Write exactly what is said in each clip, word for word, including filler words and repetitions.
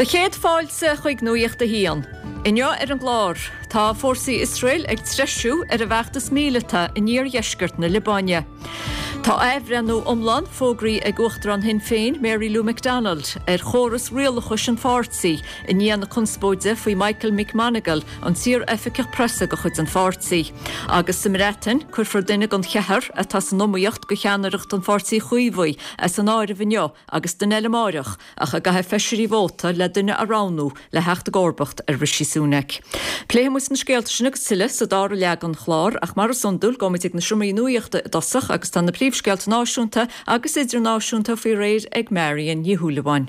De chéad fáilte chuig nuíocht a híon. Inniu ar an glár, tá fórsaí Israel ag treisiú ar a bheachtas míleta in níor dheisgurt na Libáine. Tá éibhrenú omlan fógraí ag uachtarán hin féin Mary Lou McDonald ar chóras rialachus an fársaí in níana conspóide faoi Michael McManigal an tír efficach presa go chud an fársaí. Agus sa mreatain, chuir for duine an chethar a tá san nóíocht go cheanaracht an fársaí chuomhhaí as an áir bhineo agus den eile máireach ach a gathe feisirí bhóta le duine aránú le heachta górbacht ar risí súnaic. Pléimus na scéalta sinna sile sa dára leag an chlár ach mar sundul gomitig na siúmaí nuíochta dasach agus tá na príomhscéalta náisiúnta agus idir náisiúnta faoi réir ag Marian Yehulewan.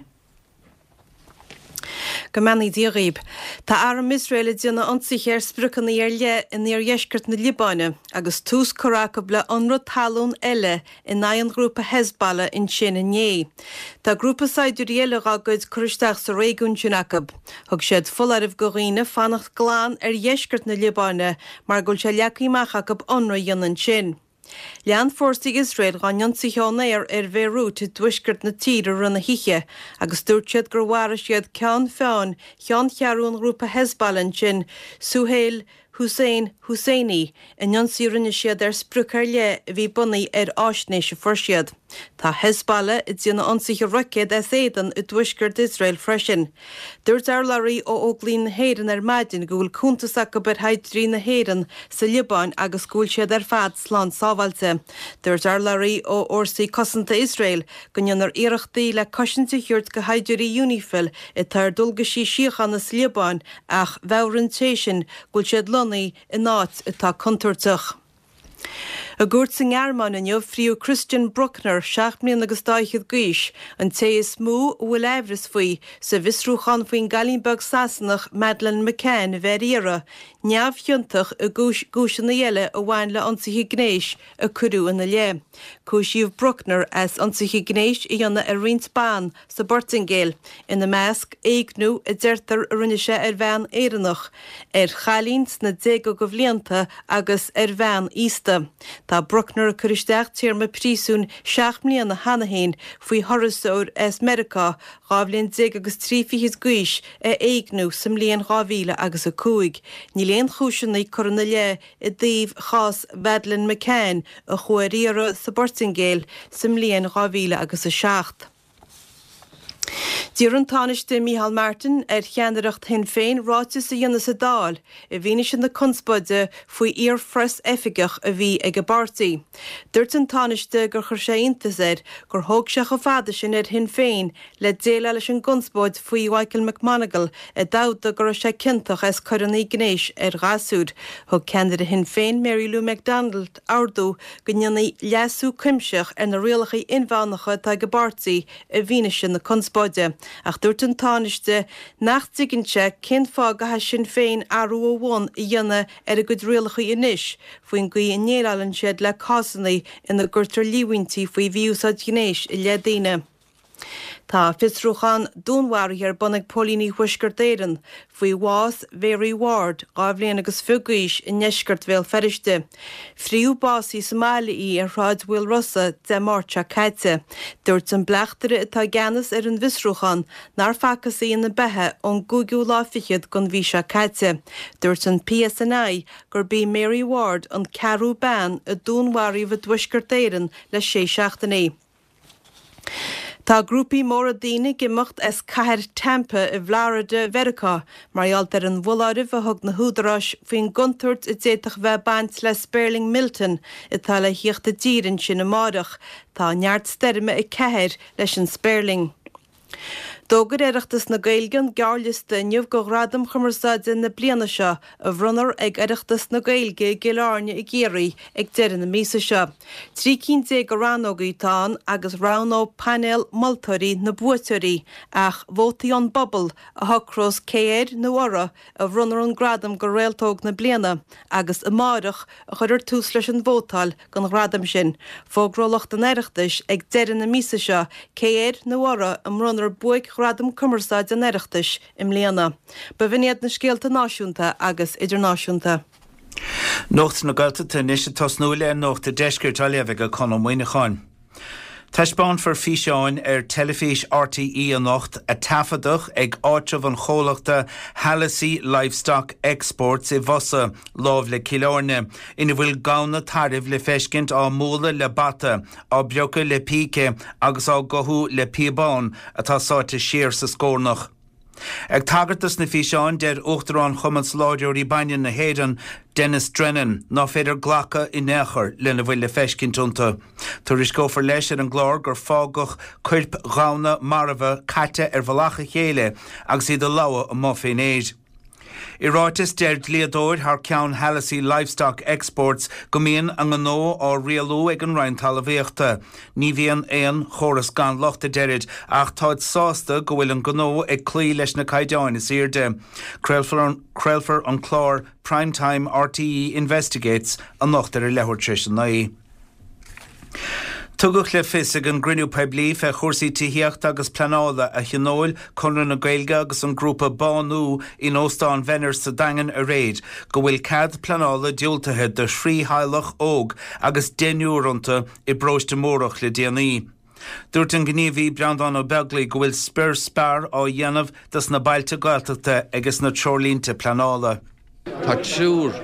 Gomani díríb. Tá aram Israel dína ansaí ar sprucan ar le in níor dheisgurt na Libáine agus tús choráca le anrad talún eile in naon grúpa Hezbollah in sin inné. Tá grúpa saidiúí eile agaid chuisteach sa réigiún Sinacab. Thug siad fularibh go riine fannacht gláán ar dheisgurt na Libáine mar gúil se leacaíach ab anra dionan sin. Lean fórsaí Israel gan sa teánéir ar bhéirú te dúisgurt na tír ar runna hiche, agus dúirt siad gur bhhara siad ceann feáin cheann chearún grúpa Hezbollah sin Suhail Hussein Husseini inionsaí rinne siad ar sprucar le a bhí bunaí ar áisnéise forsiad. Tá Hezbollah i dtíana ansaí roicéad as éidan i dúisgurt Israel freisin. Dúirt ar larí ó óglín na héireann ar maidin go bhfuil cúntasach go ber haidirí na héireann sa Libáin agus gúil siad ar fad slán sábhailte. Dúirt ar larí ó orsaí cosanta Israel go nionar iarachtaí le cosanta thiúirt go haidirí UNIFIL i tar dulgasí siochan na Libáin ach bhehrantéisin gúil siad lonaí in áit atá contúirteach. A gúirt sa ngearmáin inniu friú Christian Bruckner seach mbliana agus daichead gúis an téas mú bhfuil éibhris faoi sa visrúchan faoin Galínbeag Sassanach Madeleine McCann a bheith neamh thiúntach a gúis na dhéile a bhain le ansaí gnéis a curú in na lé. Cúisíomh Bruckner as ansaí gnéis i dhéanana a rint bán sa Bortingale ina measc éignú a deirtar a rinne sé ar bhean éireannach ar chalíns na déag go bhlianta agus ar bhean ísta. Tá Bruckner a chuiristeach tíorma prísún seach mbliana hanahéin faoi thorasóir as America gábhlíonn déag agus trífichas gúis a éignú sa mblion gábhíle agus a cúig. Ní léon chúiseanna corna le i dtaobh chás Madeleine McCann a chuiríara sa Bortingale sa mblion gábhíle agus a seacht. Dír an táiste Micheál Martin ar cheanaracht hin féin ráite sa dhéana sa dáil i bhíine sin na conspóide faoi íor fres efigach a bhí ag a bartaí. Dúirt an táiste gur chur sé intas ar gur thóg se go fada sin ar hin féin le déile leis an conspóid faoi Michael McManigal a dáda gur sé cinnteach as churannaí gnéis ar ghasúd. Thug ceanada hin féin Mary Lou McDonald ardú go nneannaí leasú cuimseach ar na rialachaí inbhánacha tá go bartaí a bhíine sin na conspóide. Ach dúirt an táiste nach tiiginnte cin fá gathe sin féin arú ó bhain i dhéana ar a go rialacha inis faoin gaí in néalann siad le cásannaí ina gurtar líhaintí faoi bhíúsad gnéis i le daine. Tá fisrúchan dúnmhairtí ar bunag Paulíní Huisgurt éireann faoi Was Very Ward gábhlíonn agus fugaís in neisgurt bhéal feriste. Friú básí Somálaí ar ráid Will Russa de márte caite. Dúirt an bleachtere atá geanas ar an fisrúchan nar facasaí na bethe ón gúgiú láfichiad gon bhí se caite. Dúirt an P S N I gur bí Mary Ward an cearú ban a dúnmhairtí bh Huisgurt éireann le sé seachtaí. Tá grúpi mór a daoine gimocht as caiir tampa i bhlára de Verica, marall ar an bhláirih a thug na húdarás faoin guntúirt i déitach bheith baint le Sperling Milton i tá le hiocht a dírin sin na mádach, tá neart sterme i ceir leis an Sperling. Dógur éireachtas na Gaelgan gearliste inniuh go radam chumarsáide na bliana seo a bhrunnar ag éireachtas na Gaelge gileárne i géirí ag deireadh na mísa seo. Trí cinn dé go ránógaí tán agus ránó panel moltóirí na buatóirí ach bhótaí an bobbal a thocrós céir na ora a bhrunnar an gradam go réaltóg na bliana agus a máireach a chuir tús leis an bhótáil gan gradam sin. Fógrólacht an éireachtas ag deireadh na mísa seo céir na ora am runnar buig radam cumarsáid an éireachtas im léana. Ba bhíad na scéalta náisiúnta agus idirnáisiúnta. Nocht na galta níos tos nuaile nocht a deisgurt a leheh a conm muoine cháin. Taisbán for fiseáin ar telefís R T E an nocht a tafadach ag áitref an chólachta Hallacy Livestock Exports i Vossa láv le Kilorne. Ina bhfuil gauna tarif le feiscint á móla le bata, á bioca le píce agus á gohú le píbán atá sáte siar sa scórnach. Ag tagartas na fiseáin der uchtarán chumans láidir í bainin na héidan Dennis Drennan ná féidir ghlacha i nechar lena bhfuil le feiscinntunta. Tar is go for leis ar an glár gur fágach cuirp gána marabha caite ar bhalacha chéile agus iad a lawa a má féin éid. I ráitis der gliadóir haar ceann Hallacy Livestock Exports gomíon an gó á rialú ag an rein talabhéachta. Ní bhíon éon choras gan lochta derid ach táid sásta go bhfuil an gó ag clí leis na caideáin is irde. Creilfar an chlár Primetime R T E Investigates an nochtar ar lehor tris an naí. Tugach le fisig an grinú peblí fe chórsaí tíhíocht agus planála a chinóil chunar na Gaeilge agus an grúpa Bánú in óstán Venner sa dagan a réid go bhfuil cad planála diúltathe de srí hailach óg agus déniúranta i bróiste mórach le déanaí. Dúirt an gníomhí Breandán ó Beaglaí go bhfuil spur spar á dhéanamh das na bailte Gaeltachta agus na treorlínta planála. Tá siúr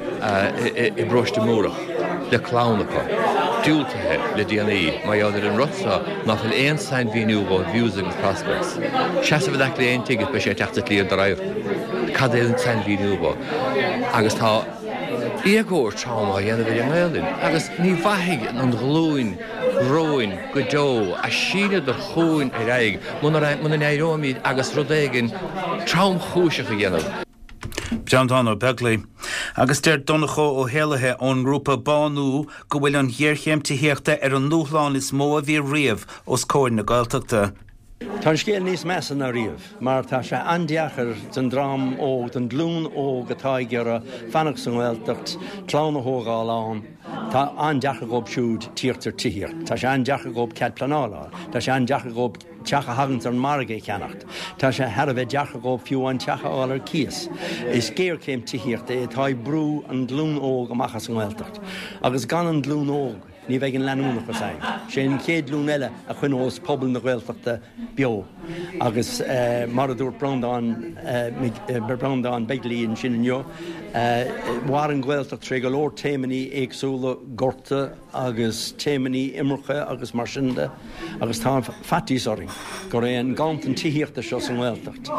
i bróiste mórach le clánacha. Dúltathe le D N A, má idir an rotsa nach an éon sein víniu go views agus prospects. Seasa bh le éon tiget be sé teachta lí an raibh. Cad é an sein víniu go. Agus tá íagóir trauma dhéanamh an éilin. Agus ní bhaithigh an glúin, róin, go dó, a síine ar chúin ar aig, muna an éirómíd agus rodéigin traum chúiseach a dhéanamh. Breandán ó Beaglaí. Agus der donachó ó héalathe ón grúpa Bánú go bhfuil an dhearchéim tíhíochta ar an núthláin is mó a bhí riamh os cóir na Gaeltachta. Tá scéal níos measa na riamh, mar tá sé andiachar den drám óg, den glún óg atá gur fannach san Gaeltacht, tlána hógáil tá andiachar gob siúd tíirtar tíhíocht, tá sé andiachar gob cead planála, tá sé andiachar gob teacha hagant ar margé ceannacht, tá sé head a bheith deachar gob fiú an teacha áil ar cías. Is céir céim tíhíocht é tá brú an glún óg amachchas san Gaeltacht, agus gan an glún óg ní bheith an leanúna go sain. Sé an céad lún eile a chuin os pobl na Gaeltachta bio. Agus uh, mar a dúr Breandán uh, Breandán Beaglaí in sin inniu, war an Gaeltacht tre go leor téiminí éagsúla gorta agus téiminí imrecha agus mar sinnde, agus tá fatí soring go ré an gant an tíhíochta seo san Gaeltacht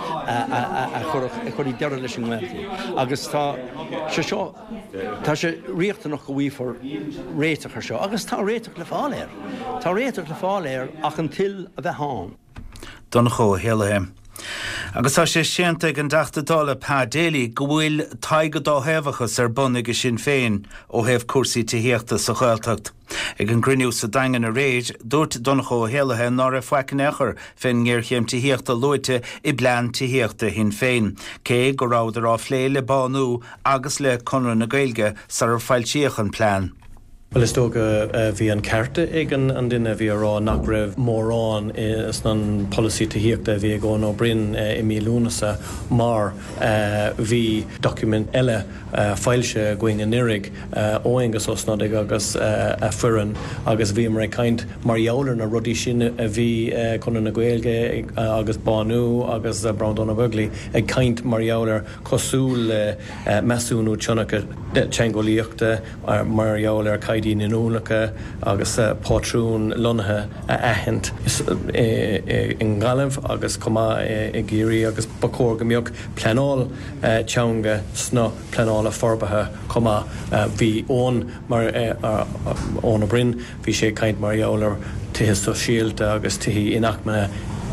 a chur í deire leis an Gaeltacht. Agus tá sé seo tá sé riachtanach go bhí for réiteachar seo, agus tá réiteach le fáil air. Tá réiteach le fáil air ach an til a bheith hán. Donachó héalathe. Agus tá sé sianta an deachtadála Pá Daly go bhfuil taige dá hebhachas ar bunnig sin féin ó hebh cuasaí tíhíochta sa Gaeltacht. Ag an griniú sa dagan a réid, dúirt Donachó héalathe ná a foicean éachair féin ggéirchéim tíhíochta luite i blean tíhíochta hin féin. Cé go ráidir á phlé le Bánú agus le Conradh na Gaeilge sa ar fáiltíoch an plán. Well, is tóga uh, bhí an carte ag an, an duine bhí rá nach raibh mórrán is an policy tíhíochta bhí gón ó brin uh, i mílúnasa mar uh, bhí document eile uh, fáilse going in irig uh, óingus osnadig agus uh, a furan agus bhí mar caint mar jouler na rudí sin a bhí uh, Conradh na Gaeilge uh, agus Bánú agus uh, Breandán ó Beaglaí ag caint mar jouler cosúil uh, uh, measúnú tionacha teangolíochta uh, mar jouler caid dín in úlacha agus uh, pátrún lonathe a ahent is uh, uh, in galamh agus comá uh, i géirí agus bacór go mbeadh pleanál uh, teanga sna pleanála forbathe comá uh, bhí ón mar uh, uh, ón a brin bhí sé caint mar jouler tithe so síalta agus tithe inachmana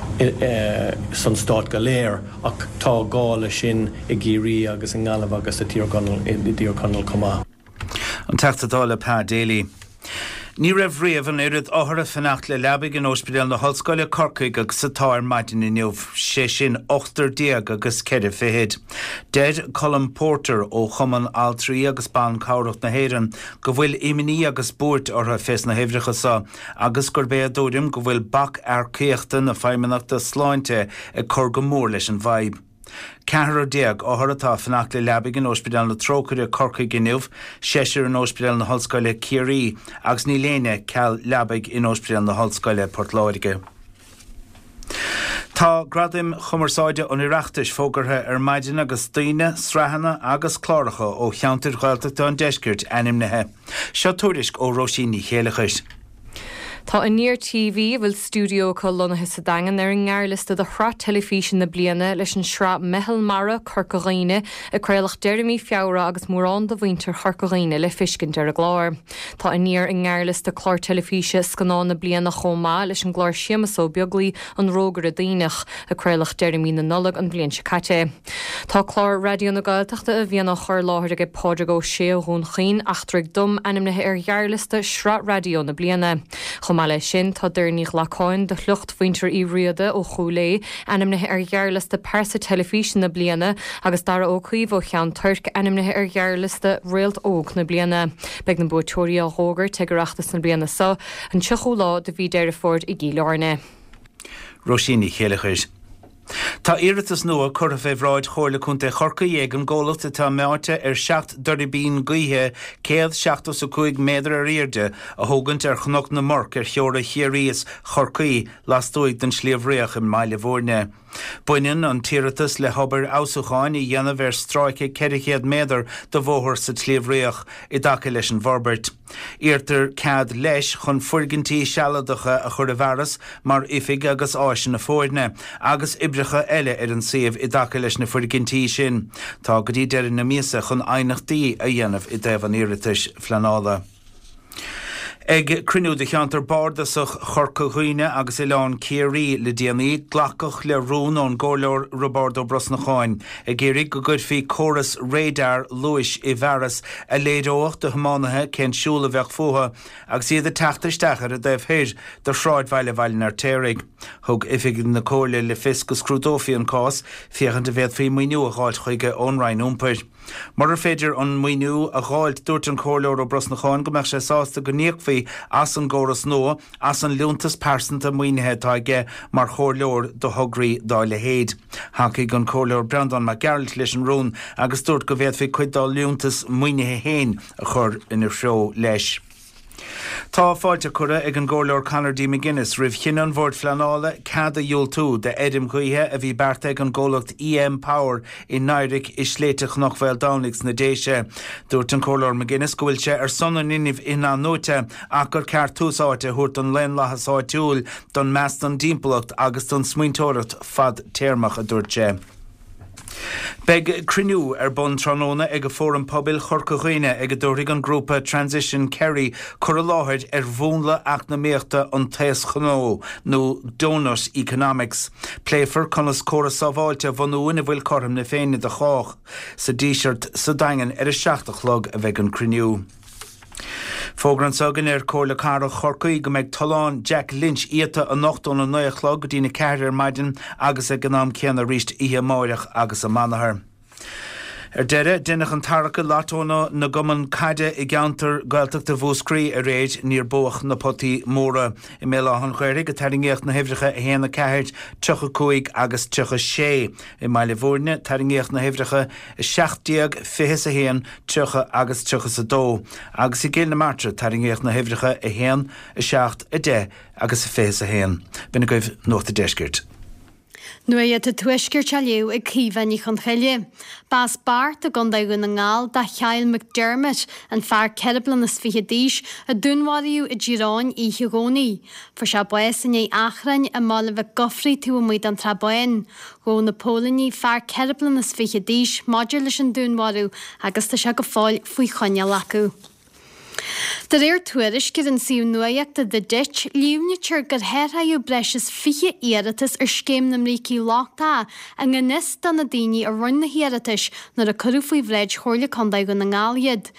Uh, san stát go léir ach tá gála sin i géirí agus in galamh agus a tíorcanal comá. An teachtadála Pá Daly. Ní raibh riamh an éiread áthar a fannacht le leabig an ospidéal na Hallscoile Corcaigh agus sa táir maidin inniuh sé sin ochtar déag agus ceithre fihéid. Dead Colm Porter ó Chumann Altrií agus Bán Cabhracht na Héireann go bhfuil iminí agus búirt ortha fés na Héimhreachasa agus gur bé dúrim go bhfuil bac ar céachta na feidhmeannachta sláinte ag cur go mór leis an bhaib. Cahar déag áthratá fannach le leabig in ospidal na trócaire Corca giniuh, séisiir in ospidal na Hallscoile Ciarí, agus ní léine ceall leabig in ospidal na Hallscoile Portláirige. Tá gradim chumarsáide an iireachtais fógartha ar maidin agus daoine, srahanna agus chláracha ó cheantar Gaeltachta an deisgirt animnithe. Seo tuairisc ó Róisíní Chéalachais. Tá in níor T V bhfuil stúdio có lonathe sa dagan ar an gghearlista de chra telefísin na bliana leis an sra Mehel Mara Corcaghine a crealach Jeremy Fiara agus mórrán do bhainter Corcaghine le fiscint ar a gláir. Tá in níor an gghearlista chlár telefíse scanán na bliana chomá leis an gláir siamasó beaglí an rógar a daoinech a crealach Jeremy na nullag an blian se caite. Tá chlár radio na Gaeltachta a bhíanana chur láthir ag pádragó sé hún chin achtraigh dom animnithe ar ghearlista sra radio na bliana. Chomá sin tá dúirníoch lecáin de chlucht faointear í riada ó choulé animnithe ar ghearlista persa telefísin na bliana agus dara ó chuomh ó cheann turc animnithe ar ghearlista réalt óg na bliana. Beag na buatóirí a hógar tegarachtas na bliana sa an tuchú lá de bhí deir ford i gíleárne. Róisíní Chéalachais. Tá iiritas nua chur a bheithráid chóirla chunta chorca dhéag an ggólaachta tá meáte ar seacht doribín gaothe céad seachtas a chuig méadar ar iirde a thugant ar chnocht na morc ar cheora chiaríos chorcaí lastóig den sliabhréach in Maile Mhórne. Buinean an tíiritas le hobar ausúcháin i dhéanamh ar stráice ceirichéad méadar do bhóthir sa tliabhréach i dtaca leis an Bharbert. Íirtar cad leis chun fuirgintí sealadacha a chur a bheras mar ifig agus áisin na fóidne agus ibrecha eile ar an siomh i dtaca leis na fuirgintí sin. Tá go dtí deireadh na míosa chun ainachtaí a dhéanamh i dtaobh an iiritas flanála. Ag crinú de cheantar bardasach Chorcaghine agus Ileán Ciarí le déanaí glacach le rún ón ggóleor Roberto Brosnacháin. Ag géirí go gcuirfí choras radar Luis i bheras a léadóach de thománathe cén siúla bheith fuha agus iad a teachtarsteachar a dheibh héir de shráid bhaile bhailin ar téirigh. Thug ifig na cóirle le fiscus crúdófií an cás fiochan de bheith fí muoinú a gháil chuige ónrain úmpair. Mar ar féidir an muoinú a gháil dúirt an cóirleor ó Brosnacháin go meach sé sásta go níochfaí as an góras nó as an lúntas persanta muoinethe táige mar chóirleor do thugraí dáile héad. Hacaigh an cóirleor Brendan McGarrett leis an rún agus dúirt go bhéad fí cuid dá lúntas muoinethe héin a chur inar seo leis. Tá fáilte cura ag an ggóleor Conor D. McGuinness rih chinan bhórt flanála cad a dúil tú de Edim Ghuithe a bhí beart ag an ggólacht E M Power in Nairich i sléiteach nach bhfuil Downix na déise. Dúirt an cóirleor McGuinness go bhfuil sé ar son an inmh ina nóte ach gur ceart túsáite thuirt an len lachasáitiúil don meas don dímpelacht agus don smuintóireacht fad téirmach a dúirt sé. Beg criniú ar bon tróna ag a fórum pobil Chorcaghine ag a dúirigh an grúpa Transition Kerry chur a láthir ar bhúnla ach na méachta an taos chnó nó Donut Economics. Pléifar conas córa sábháilte bhanúin a bhfuil chorm na féine de chách sa díseart sa daingan ar a seachtachlog a bheith an criniú. Fógran sagan ar cóirla cara Chorcaí go méid talán Jack Lynch íta a nochtón an nuachlog dína ceir ar maidin agus a gnám céanna ríist ihe máireach agus a manahar. Ar deire duineach an tarcha látóna na goman caide i gceantar Gaeltachta bhúscrí a réid níor buach na potí móra i mé láhan chuirigh a taringíocht na hifricha a héanana ceirt tucha cuaig agus tucha sé. I Maile Mhórne taringíocht na hifricha i seachtaíag fihis a héan tucha agus tucha sa dó. Agus i gcéil na martra taringíocht na hifricha a héan i seacht a de agus i fihis a héan. Bina goibh nóta deisgirt. Nua iad a tuisgur te liú ag cíhain í chun cheile. Bás bart a gondaigún na ngáil da Cheil McDermott an fear ceiriblan na sfiche díis a dúnháíú i ddíráin í hiúgóní. For se bues in é achrain a mála bheith gofraí tú a muid an trabain. Gó na Pólaní fear ceiriblan na sfiche díis maidir leis an dúnháú agus tá se go fáil faoi chonne lacu. Der réir tuairis gur an síú nuaíochta de dit líomnetir gur heirthaú breis fiche éiritas ar scéim na mrící láchtá a gnis don na daoine a run na héiritas nar a curú faoi bhreid chóirla condaigh na ngáliad.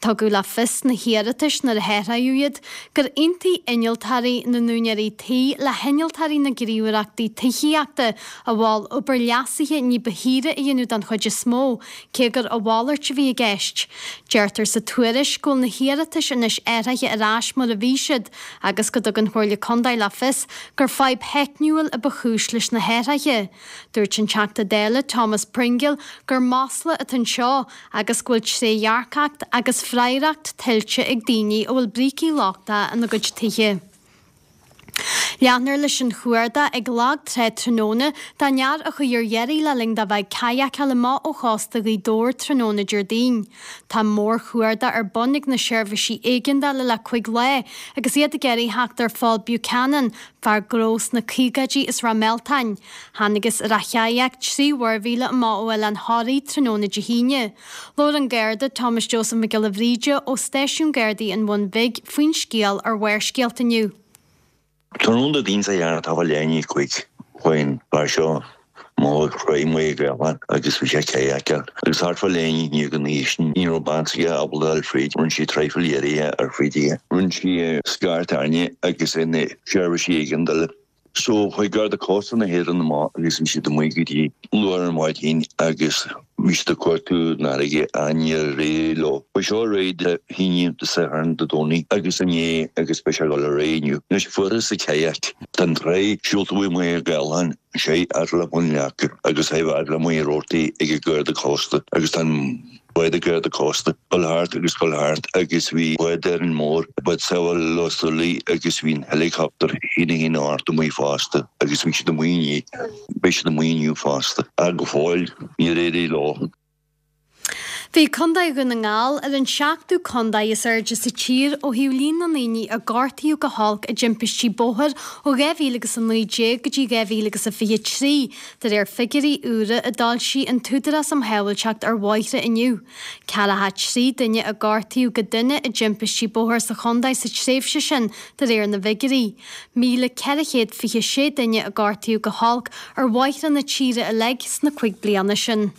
Tá go le fis na hiiritas na heiraúiad gur intaí innealtarí na núnearí tí le hennealtarí na gríúireachtaí tuíochta a bháil obair leasathe ní behíre a dhéanú an chuide smó, cé gur a bháirt bhí a gceist. Deirtar sa tuairis go na hiiritas inis éirithe arás mar a bhíisiid agus go an chóirla condaid le fis gur feib heicniúil a bechúis leis na héirithe. Dúirt an teachta déile Thomas Pringle gur másla a an seo agus gúil sé dhearcacht agus freireacht tiltte ag daoine ó bhfuil brící láchta an na gcuid tithe. Leanar leis an chuirda ag lag tre tróna dá near a chuir dhéirí le ling da bheith caiac le má ó chásta í dóir tróna Jordín. Tá mór chuirda ar bonnig na seirbhísí éigeanda le le chuig le agus iad a geirí heachtar Paul Buchanan fear grós na cígadí is ra meltain. Hannagus racheaach trí warhíle má óhfuil an háí tróna de híine. Lór an Gerda Thomas Joseph McGillivríide ó Stéisiún Gerdaí an bhain big faoin scéal ar bhair scéaltaniu. Trónda dín sa dhearna tá bhfuil léanaí chuig chuin bar seo má chraimhaí gailhan agus bhí sé céacear. Agus hartfa léanaí ní go níos ní robántsaige abal Alfred rún si treifil éirithe ar frídíthe. Rún si scartarne agus inna seirbhísí éigeanda. So chuig gar de cósta na héir an na má agus an si do muigidí luar an máid hín agus mista cuatú na aige aine ré lo. Ba seo réid híine de saharn de dóní agus an é agus speisial gal a réniu. Nes fuair sa céiac. Tan ré siúltúi mu a gailhan sé ar le buniaachar agus heh ar le mu rótaí ag gur de cósta agus tan Bwyd y gyrd y costa, Colhart agus Colhart agus fi bwyd er yn môr, bwyd sewal losoli agus fi'n helicopter hyn hyn o art y mwy fasta, agus fi'n sydd y mwy ni, beth y mwy ni fasta, ag o ffoil, mi rhaid i lo. Bhí condaid go na ngáil ar an seachtú condaid is airde sa tír ó hiúlín na naoine a gáirtaíú go hálk a jimpistí bóthir ó gheimhílagus an nuidé go dtí gheimhílagus a fiche trí, dar ar figurí úra a dal si an túdaras am heilteacht ar bhaithre inniu. Cealatha trí duine a gáirtaíú go duine a jimpistí bóthir sa condaid sa tréimhse sin dar ar na figurí. Míle ceirichéad fiche sé duine a gáirtaíú go hálk ar bhaithre na tíre a legs na chuig bliana sin.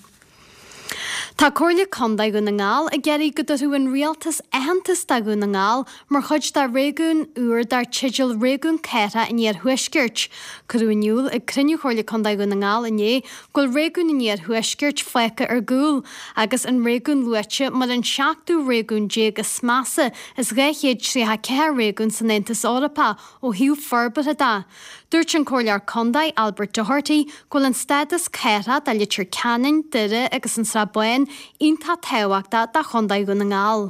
Tá cóirla condaid go na ngáil a geirí go dú an rialtas ehantas da go na ngáil mar chuid dar réún uair dar tiidil réún ceire in níar thuiscirt. Curúniuúil ag cruniú cóirla condaid go na ngáil inné goil réún in níar thuiscirt feice ar gúil agus an réún luite mar an seachtú réún dé go smasa is réchéad tríthe ceir réún san Aintas Eorpa ó hiú forbar a dá. Dúirt an cóirlear condaid Albert Doherty goil an stadas ceire da litir canan duire agus an srabain ionta tehaachta da condaid go na ngáil.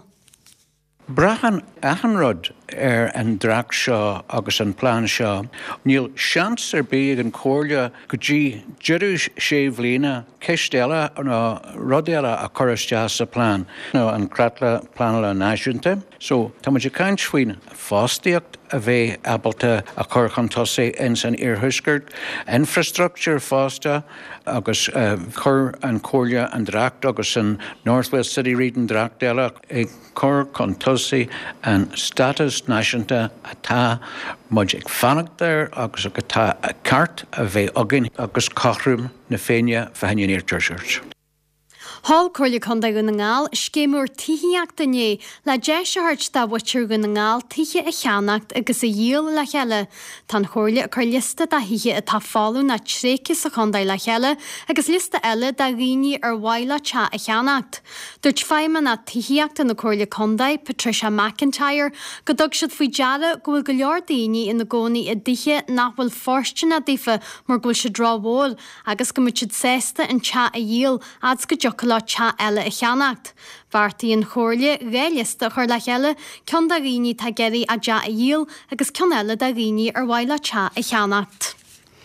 Brachan achanrod ar an drach seo agus an plán seo, níl seans ar bíag an cóirle go dtí deireadh sé bhbliana ceist eile nó rud eile a choristeach sa plán nó an cratla plánla náisiúnta. So tá muidir caint faoin fástaíocht a bheith abalta a chur chun tosaí in san iarthuiscirt, infrastructure fásta agus uh, chur an cóirle an dracht agus an Northwest City Region dracht eile ag chur chun tosaí an status náisiúnta atá muid ag fannacht ar agus agus tá a cart a bheith agin agus cothrúm na féine bheithaine iarthuiscirt. Hall cóirla condaid go na ngáil scéimúir tithiíocht inné le deis hart dá bhaitiúr go na ngáil tithe a cheannacht agus a díal le cheile. Tá chóirla a chur lista dá hithe atá fáú na tréice sa condaid le cheile agus lista eile dá riine ar bhaile te a cheannacht. Dúirt feimime na tithiíocht na cóirla condaid Patricia McIntyre go dog siad faoi deara go bhfuil go leor daoine ina gcónaí a dithe nach bhfuil forste na ddífa mar gúil se drámhór agus go muid siad sésta an te a díal as go jocha te eile a cheannacht. Bhartaí an chóirle réilista chuir le cheile ceann da riine tá geirí a de a díal agus ceann eile da riine ar bhaile te a cheannacht.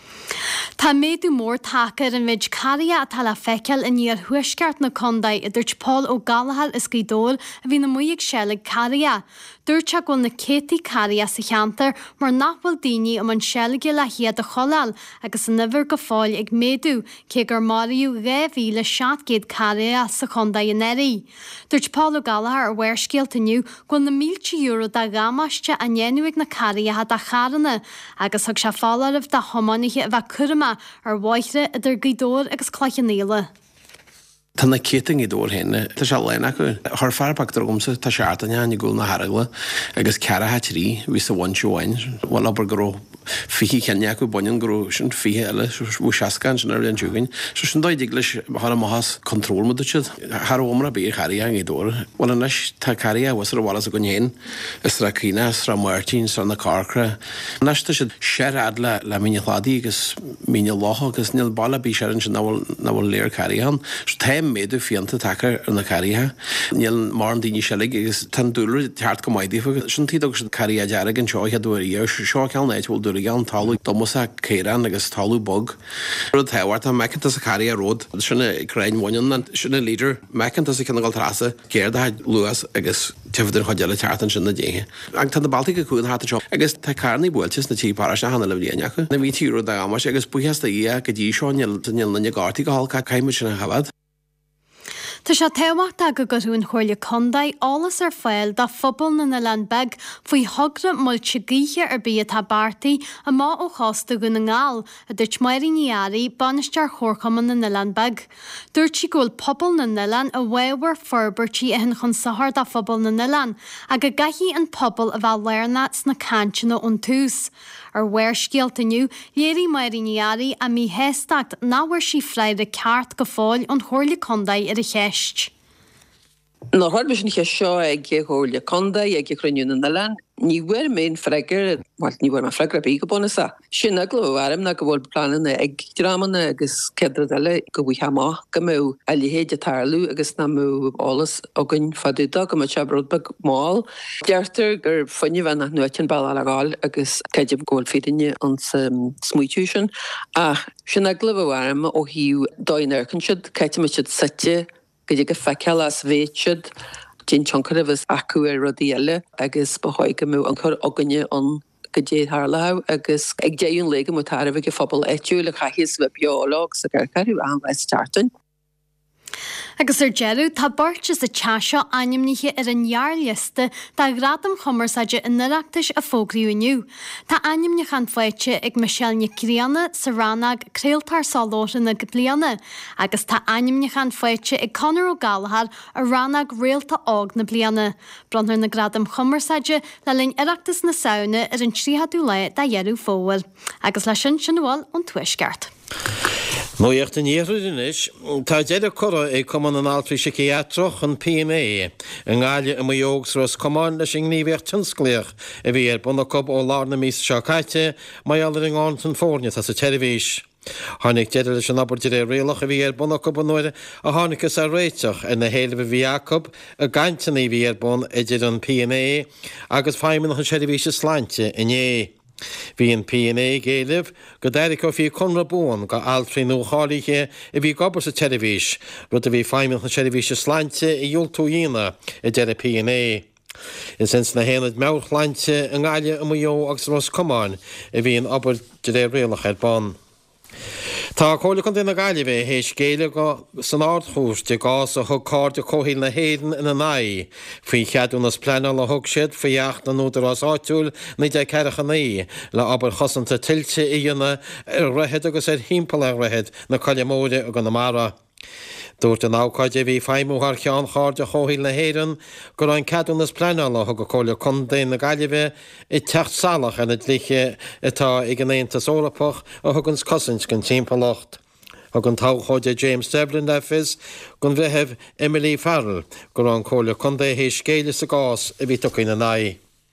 Tá méadú mór takear an mid caria atá le feiceal in níor thuisceart na condaid i dúirt Paul ó Galahad is Gídóil a bhí na muigh seilg caria. Dúirte goil na cétaí caria sa cheantar mar nachbfuil daoine am an seilge le hiad a choláil agus an nimhir go fáil ag méadú cé gur mariú réimhíle seachtgéad caria sa condaid in éirí. Dúirt Paul ó Galahad ar bhair scéaltaniu goil na mílte euro da gamaiste a nnéanúigh na caria a charanna agus thug se fáilarmh de thománaithe a bheith curama ar bhaithre idir Gídóil agus Clachanéile. Tána céting í dúir héine, Tá se lena go th fearpachtar gomsa tá seaartaine an gúil na Haragla agus cearathe trí ví sa bhain seoáin, bhil aber goró fií cenne go buin grú sin fi eile bú seacan sin ar an dúgain, so sin dóid leis har mahas control mu siad Har ómra bí chaí an í dúir, bhil an leis tá carí was ar bhlas a go héin is ra cíine ra Martin san na carcra. Neiste siad sead le le míine chládaí agus míine láth agus níl balla bí sean sin nahfuil léir caríán, so téim méadú fianta take ar na carithe. Níl mar an daoine seig agus tan dúir teart go maidífa sin tíad agus carí a dearag an seo headúir í seo ceannéid bhil dúra an talú domas a céran agus talú bog. Ru tehhart a mecantas a carí a ród sinna crainhhain sinna líidir mecantas a cinnaáil trasa céir a luas agus tuidir chuideile teartan sinna déthe. Ag tan na Baltica chuún hat seo agus tá carnaí builtas na típá se hanna le bhíanacha. Na bhí tíú a amas agus buheasta í go dtí seo níl na gátaí go hallcha caiime sinna habad. Tá sé tehacht a go gurún chuirle condaid álas ar fáil dá phobal na na Landbeg faoi thugra muilte gíthe ar bí tá bartaí a má ó chásta go na ngáil a dúirt mairí níarí banistear chórchaman na na Landbeg. Dúirt si ggóil pobal na Nillan a bhhar forbertí a hen chun sahar dá phobal na Nillan a go gaithí an pobal a bheit léirnats na cantina ón tús. Ar bhhair scialtaniu, léirí mairí níarí a mí héisteacht náhar si freiide ceart go fáil an chóirle condaid ar a cheist. Na hard sin che seo ag chóirle condaid ag cruúna na Nillan, ní bhfuir mén freigar, bhil ní bhfuir mar freigar bí go buna sa. Sinna glóhharm na go bhfuil planna ag drámanna agus cedra eile go bhí hamá go mú a lihéide tarlú agus na mú álas agan fadúda go mar tebrod bag máil. Deartar gur funne bhe nach nuitin bail a gáil agus ceidir ggóil féidirne an smuitiú sin. Ach sinna glóhharm ó hiú dáinarcan siad ceitim siad site go go feiceal as bhéitiid Jin chonkar was acu ar rodí eile agus bahoid go mú an chur aganne an go dé Harlau agus ag déún le mo tar go fphobal etú le chahis we biolog sa garcarú an West Tartan. Agus ar jeú tá bartas a teaseo animnithe ar an nearliste tá gradam chomarsaide inachtas a fógraíúniu. Tá animneach an foiite ag Michelne Críanna sa rannag créaltar sáláin na bliana, agus tá animneach an foiite ag Conor ó Galahad a rannag réalta ág na bliana. Bronthar na gradam chomarsaide le linn ireachtas na saona ar an tríhadú le dá dhearú fóil. Agus lei sin sin bháil an tuisceart. Nóíocht an éidirnis, tá déidir chora é cuman an altrí psichiatroch an P M A, an gáile am jógs ros cumáin leis an gníomhéocht tinscléach a bhí ar buna cob ó lár na mís seo caite, mai allar an gáint an fórne tá sa televís. Tháinig déidir leis an abordir é réalach a bhí ar buna cob an nuaire a tháinicgus a réiteach in na héile bhí Jacob a gaiintena bhí ar bun idir an P M A agus fáimime an televís sláinte in é. Bhí an P M A géileh go deidir go bhí chunra bún go altrí nó cháiliche i bhí gobar sa televís, rud a bhí feimime na televís sláinte i dúltúína i d P M A. In sins na héanaid meuchláinte an gáile am jó agus ros cumáin i bhí an abar de ré réalach ar ban. Tá cóla chun na gáile bheith hééis céile go san áthús de gás a thug cáde cóhíil na héan ina naí, faoi cheadúnas pleanal le thug siad faoíocht na núdarrás áitiúil na de ceiricha naí le aber chosanta tiltte i dhéanana ar rahead agus ar hímpel ar rahead na choilemóide a go na mara. Dúirt an ácaide bhí feimúthar cheán cháde chóhíil na héan gur an ceadúnas pleanal le thug cóla chun na gáile bheith i techt salach an liche atá ag an éontas ólapach a thugans cosint gon timppalacht. Thug an táchaide James Devlin lefis gon bheitthe Emily Farrell gur an cóla chun hééis scéile sa gás a bhí tucaí na naí.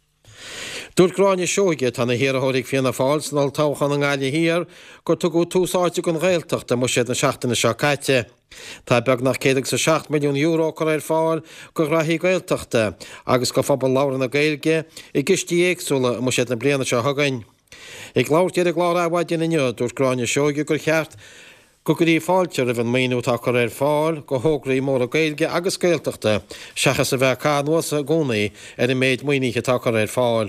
Dúirráine seoige tá na hiarthirí fianna fáils ná táchan an gáile hir gur tu go túsáide gon réalteach de mu sé na seaachtainna seo caite. Tá beag nach céadaach sa seacht milliún euro chu ar fáil go rathí gailteachta agus go fphobal lára na gailge i gistí éagsúla mu sé na bliana seo thugain. Ag láirtíad ag láir ahhaidin inniu dúirráine seoige gur cheart go gurí fáilte a bhan méú tá chu ar fáil go thógraí mór a gailge agus gailteachta seachas a bheith cánuas a gcónaí ar i méid muoíthe tá chu ar fáil.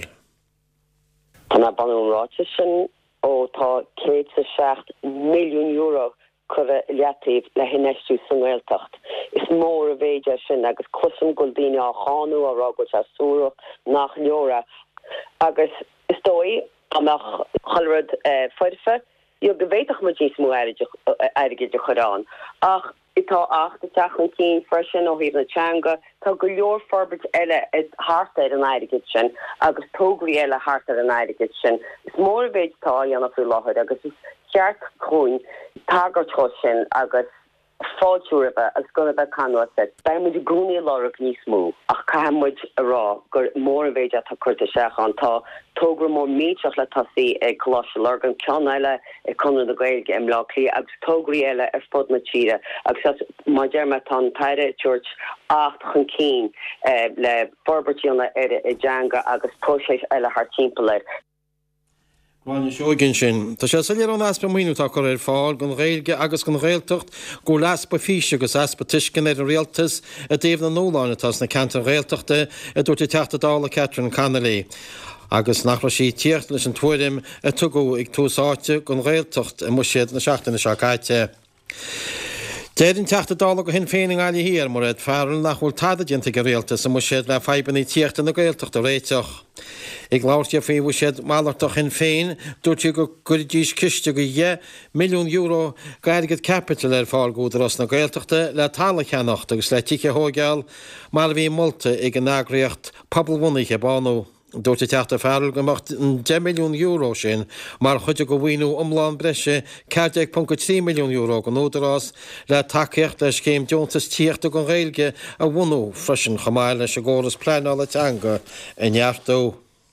Tána banúráte sin ó tá cé sa seacht milliún euro chur leatíh le hinneistú san ghilteacht. Is mór a bhéide sin agus cosm goldíine á cháú a rágóid a súra nach leora. Agus is dói amach cholrad foiidefe Jo gevéach ma dís mú aige de chorán. Ach itá achta techan cín freisin ó híh natanga, tá go leor forbert eile is hásteid an aige sin, agus tógraí eile hásteid an aige sin. Is mór bhéid tá anna fú láthir, agus is cheart cún tágart sin agus fáúrba agus gona bheith canha se. Daimid de gúnaí lárah níos mú, ach caiimmuid ará gur mór bhéid a tá chuirta seachan tá tógra mór méteach le tasí ag choláiste legan cean eile ag chuna na Gaeilge im lá clí agus tógraí eile ar fud na tíre agus má dearma tá taire George acht chun cín le forbertíonna ar i dteanga agus próséis eile th timpeair. Bhain seogin sin. Tá sé salir an aspa míú tá chu ar fáil gon Gaeilge agus gon Gaeltacht go laspa físe agus aspa tuiscin ar an réaltas a déobh na nóláinetás na cantar réalteachta a dúirt teachta dála Catherine Connolly. Agus nach sí tíocht leis an tuairim a tugú ag túsáte gon Gaeltacht a mu siad na seachtainna seáite. Déirn teachta dála go hin féin eile hir mar réad fearil nach bhfuil tadaidianta go réaltas a mu siad le febannaí tíochtta na Gaeltacht a réiteach. Ag láirte fé bhú siad málachtach hin féin dúirte go gurdís ciste go dhé milliún euro gairgad capital ar fáilgúd ras na Gaeltachta le tála cheannacht agus le tiice thógeal mar bhí molta ag an agriacht poblbunaiche banú. Dúirte teachta fearil go macht de milliún euro sin mar chuide go bhhaoinú omláin breise ceirdeag pont trí milliún euro go nódarrás le takeíocht leis céim deontas tíochta go Gaeilge a bhunú freisin chamáil leis a ggóras pleanála teanga in neartó.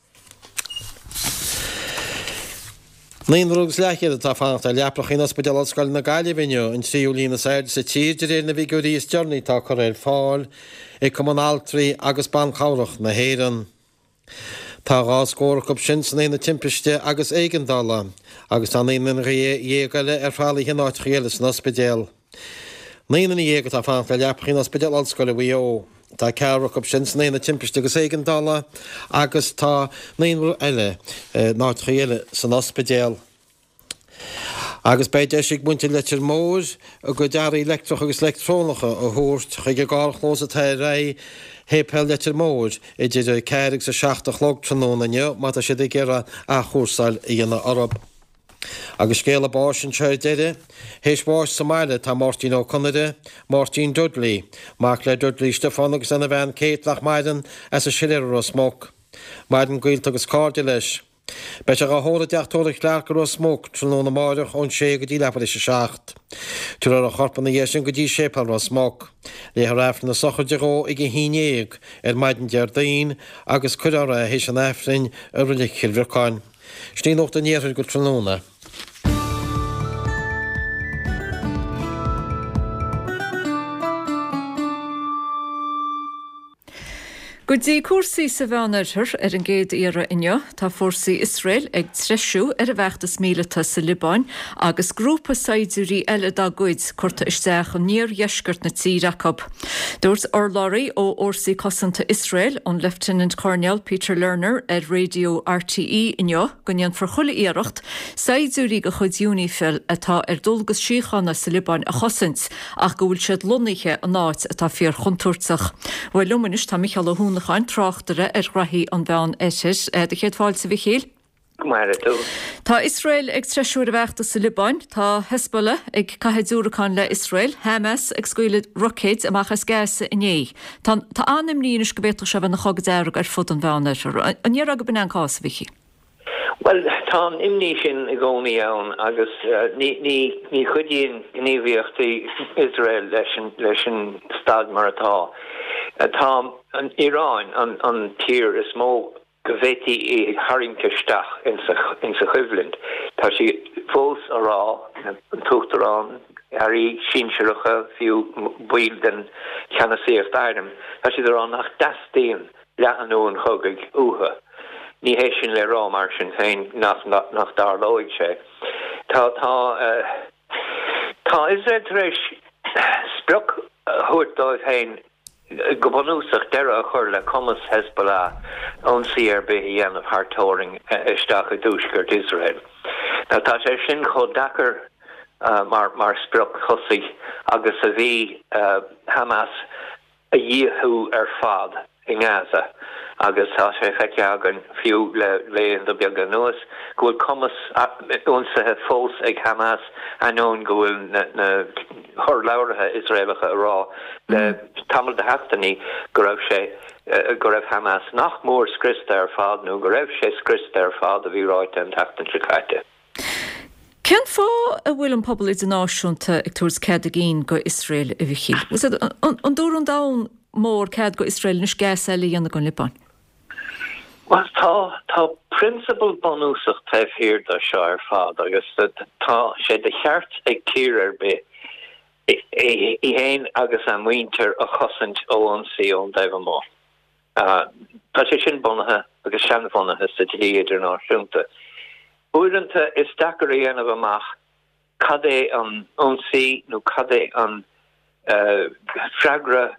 Níon rugus lechiad atá fácht a leaprach in ospedal osscoil na Gaillimhiniu in tríú lína saoir sa tíidir éir na bhí go ríos dearnaí tá chu ar fáil ag cumanáltrií agus banchárach na héireann. Tá gáscóra go sin san éana timpiste agus éigendála agus tá éon dhéagaile ar fálaí hináit chéile san ospedal. Níon dhéagad tá fácht a leaprach in ospedal osscoil a bhío. Tá cearach op sin san éana timpiste agus éigendála agus tá níon eile náit chéile san ospedal. Agus beidir sig muinte letir mór a go dearí electroch agus electrónacha a thuirt chuig go gáchlósa tá ré hépel letir mór i dtí céirigh sa seachtach log trónne má tá sé ggéire a chósáil i dhéana Arab. Agus scéal báis an teir deire, hééis báis Somáile tá Martin O'Connor, Martin Dudley, Mark le Dudley Stefan agus anna bhean Kate lech Maiden as a siir ó smóg. Maiden gailt agus cáde leis. Beit a hóla deachtóirich leachgur ó smóg tróna na máireach ón sé go dtí lepar is a seacht. Tú ar a chorpan na dhéisisin go dtí sépal ó smóg. Le raifn na sochar deró ag a hínéag ar maidin dear daon agus chudára hééis an éifrin ar rilicil bhircáin. Sní nócht a néir go tróna. Go dtí cuasaí sa bheanarthar ar an géad éire inne, tá fórsaí Israel ag treisiú ar a bheachtas míleta sa Libáin agus grúpa saidúí eile dagúid chuirta isteach an níor dheisgurt na tíreachab. Dúirt orláirí ó orsaí cosanta Israel an Lieutenant Colonel Peter Lerner ar Radio R T E inne gonnean for chula éireacht saidúí go chud únífil atá ar dulgus síochanna sa Libáin a chosint ach go bhfuil siad lonaiche an náit atá fíor chuntúirteach. Bhfuil lumanis tá Michael O'Hún nacháin tráchtare ar rahí an bhean éis de chéad fáil sa bhí chéal. Tá Israel ag treisiúr a bheachta sa Libáin, tá Hezbollah ag caitheadúracán le Israel, Hamas ag scoile rockets amachchas gása iné. Tá annim líonis go bhéach se bh na chogad éireach ar fud an bheanir. An níor aga bin an cás bhí. Well, tá imní sin i gcónaí ann agus ní chudíonn gníomhíochtaí Israel leis an stad mar atá. Tá an Iran an tír is mó go bhhétí i harimceisteach in sa chuimhlinn. Tá si fós ará an tuachtarrán arí sinseiricha fiú buil den cheanna séocht airm. Tá si arán nach dastíon leanú an chugaigh uatha. Ní hééis sin le rá mar sin féin nach dar lóig sé. Tá tá tá Israel éis spruch thuirtáid féin go banúsach deire a chur le Commas Hezbollah ón C R B dhéanamh hartóring isteach a dúsgurt Israel. Na tá sé sin cho dachar mar mar spruch chosaí agus a bhí Hamas a dhéithú ar fad in Gaza agus tá sé feice agan fiú le léon do beag an nuas, gohfuil cumas únsathe fós ag Hamas anón gohfuil na thur labhartha Israelacha ará le tamil de heachtaní go raibh sé go raibh Hamas nach mór scrista ar fád nó go raibh sé scrista ar fád a bhí ráite an teachtain tricaite. Cean fá a bhfuil an pobl idirnáisiúnta ag tús cead a gcín go Israel a bhí chiil? Was it an dúr an dán mór cead go Israel nes gas eile dhéanana go Libán? Well, tá tá principal bonúsach taobh hir do seo ar fád agus tá sé de cheart ag tír ar be i héin agus an muinter a chosint ó an sí ón daobh má. Tá sé sin bunathe agus seanbunathe sa tí idirnáisiúnta. Uaireanta is dachar a dhéanamh amach cad é an ón sí nó cad é an freagra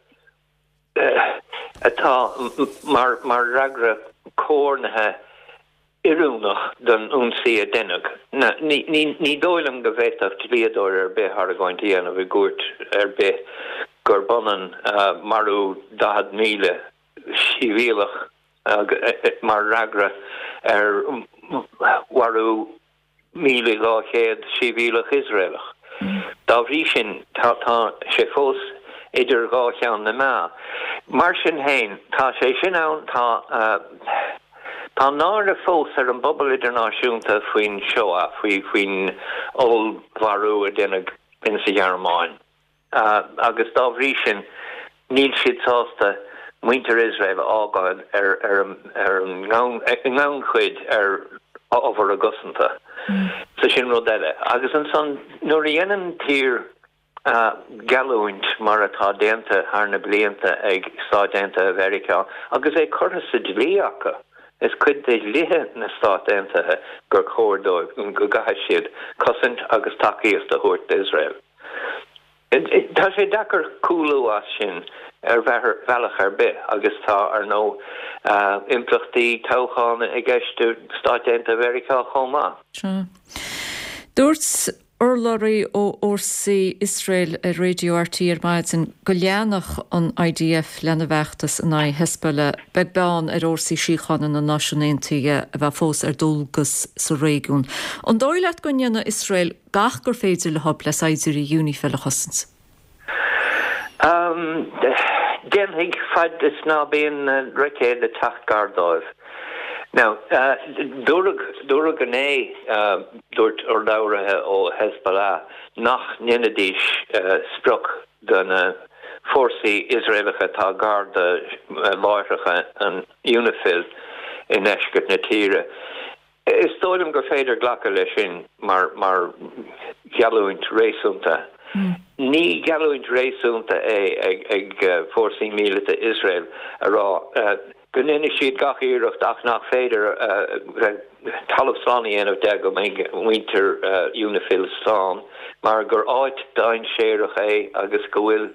atá mar mar ragra córnathe iúnach don únsaí a dénach. Ní dóilm go bhéitach líadóir ar bith ar a gáin dhéanamh i gúirt ar bith gur banan marú dahad míle síbhíalach mar ragra ar warú míle lá chéad síbhíalach Israelach. Dá bhrí sin tá sé fós idir gá cheann na má. Mar sin hain, tá sé sin ann tá tá náir a fós ar an bobbal idirnáisiúnta faoin seoa faoin ó bharú a déanamh in sa Gearmáin. Agus dá bhrí sin níl siad sásta muinter Israel ágáid ar ar an ngán chuid ar over a gusanta. Sa sin rud eile. Agus an son nuair a dhéanann tír galúint mar atá déanta thar na blianta ag Stáidéanta America, agus é curtha sa dlíacha. Is cuid é lithe na Stáidéantathe gur chóirdóibh go gatha siad cosint agus takeíost a thuairt Israel. Tá sé dachar cúlú as sin ar bhealach ar bith agus tá ar nó implachtaí toghchána i gceistú Stáidéanta America chomá. Dúirt Urlóirí ó Orsaí Israel a Radio R T ar maidin go leanach an I D F lena bheachtas in ai Hezbollah beag beán ar Orsaí síochána na náisiúnaontaithe a bheith fós ar dulgus sa réigiún. An dóileat go ndeanna Israel gach gur féidir le hob leis idirí júni fell chosint. Um den hiig fad is ná bíon ricéad a tachtgádáibh. Now, uh, dúrag dúrag an é dúirt ar labhairthe ó Hezbollah nach ninadís uh, spruch don uh, fórsaí Israelacha tá garda uh, láithreacha an UNIFIL in eisceart na tíre. Is dóilm gur féidir ghlacha lei sin mar mar gealúint réasúnta. Mm. Ní gealúint réasúnta é ag ag uh, fórsaí míleata Israel ará uh, Gunninne siad gachíirecht ach nach féidir talamh slánaí of de go mé winter UNIFIL slán, mar gur áit dain séireach é agus go bhfuil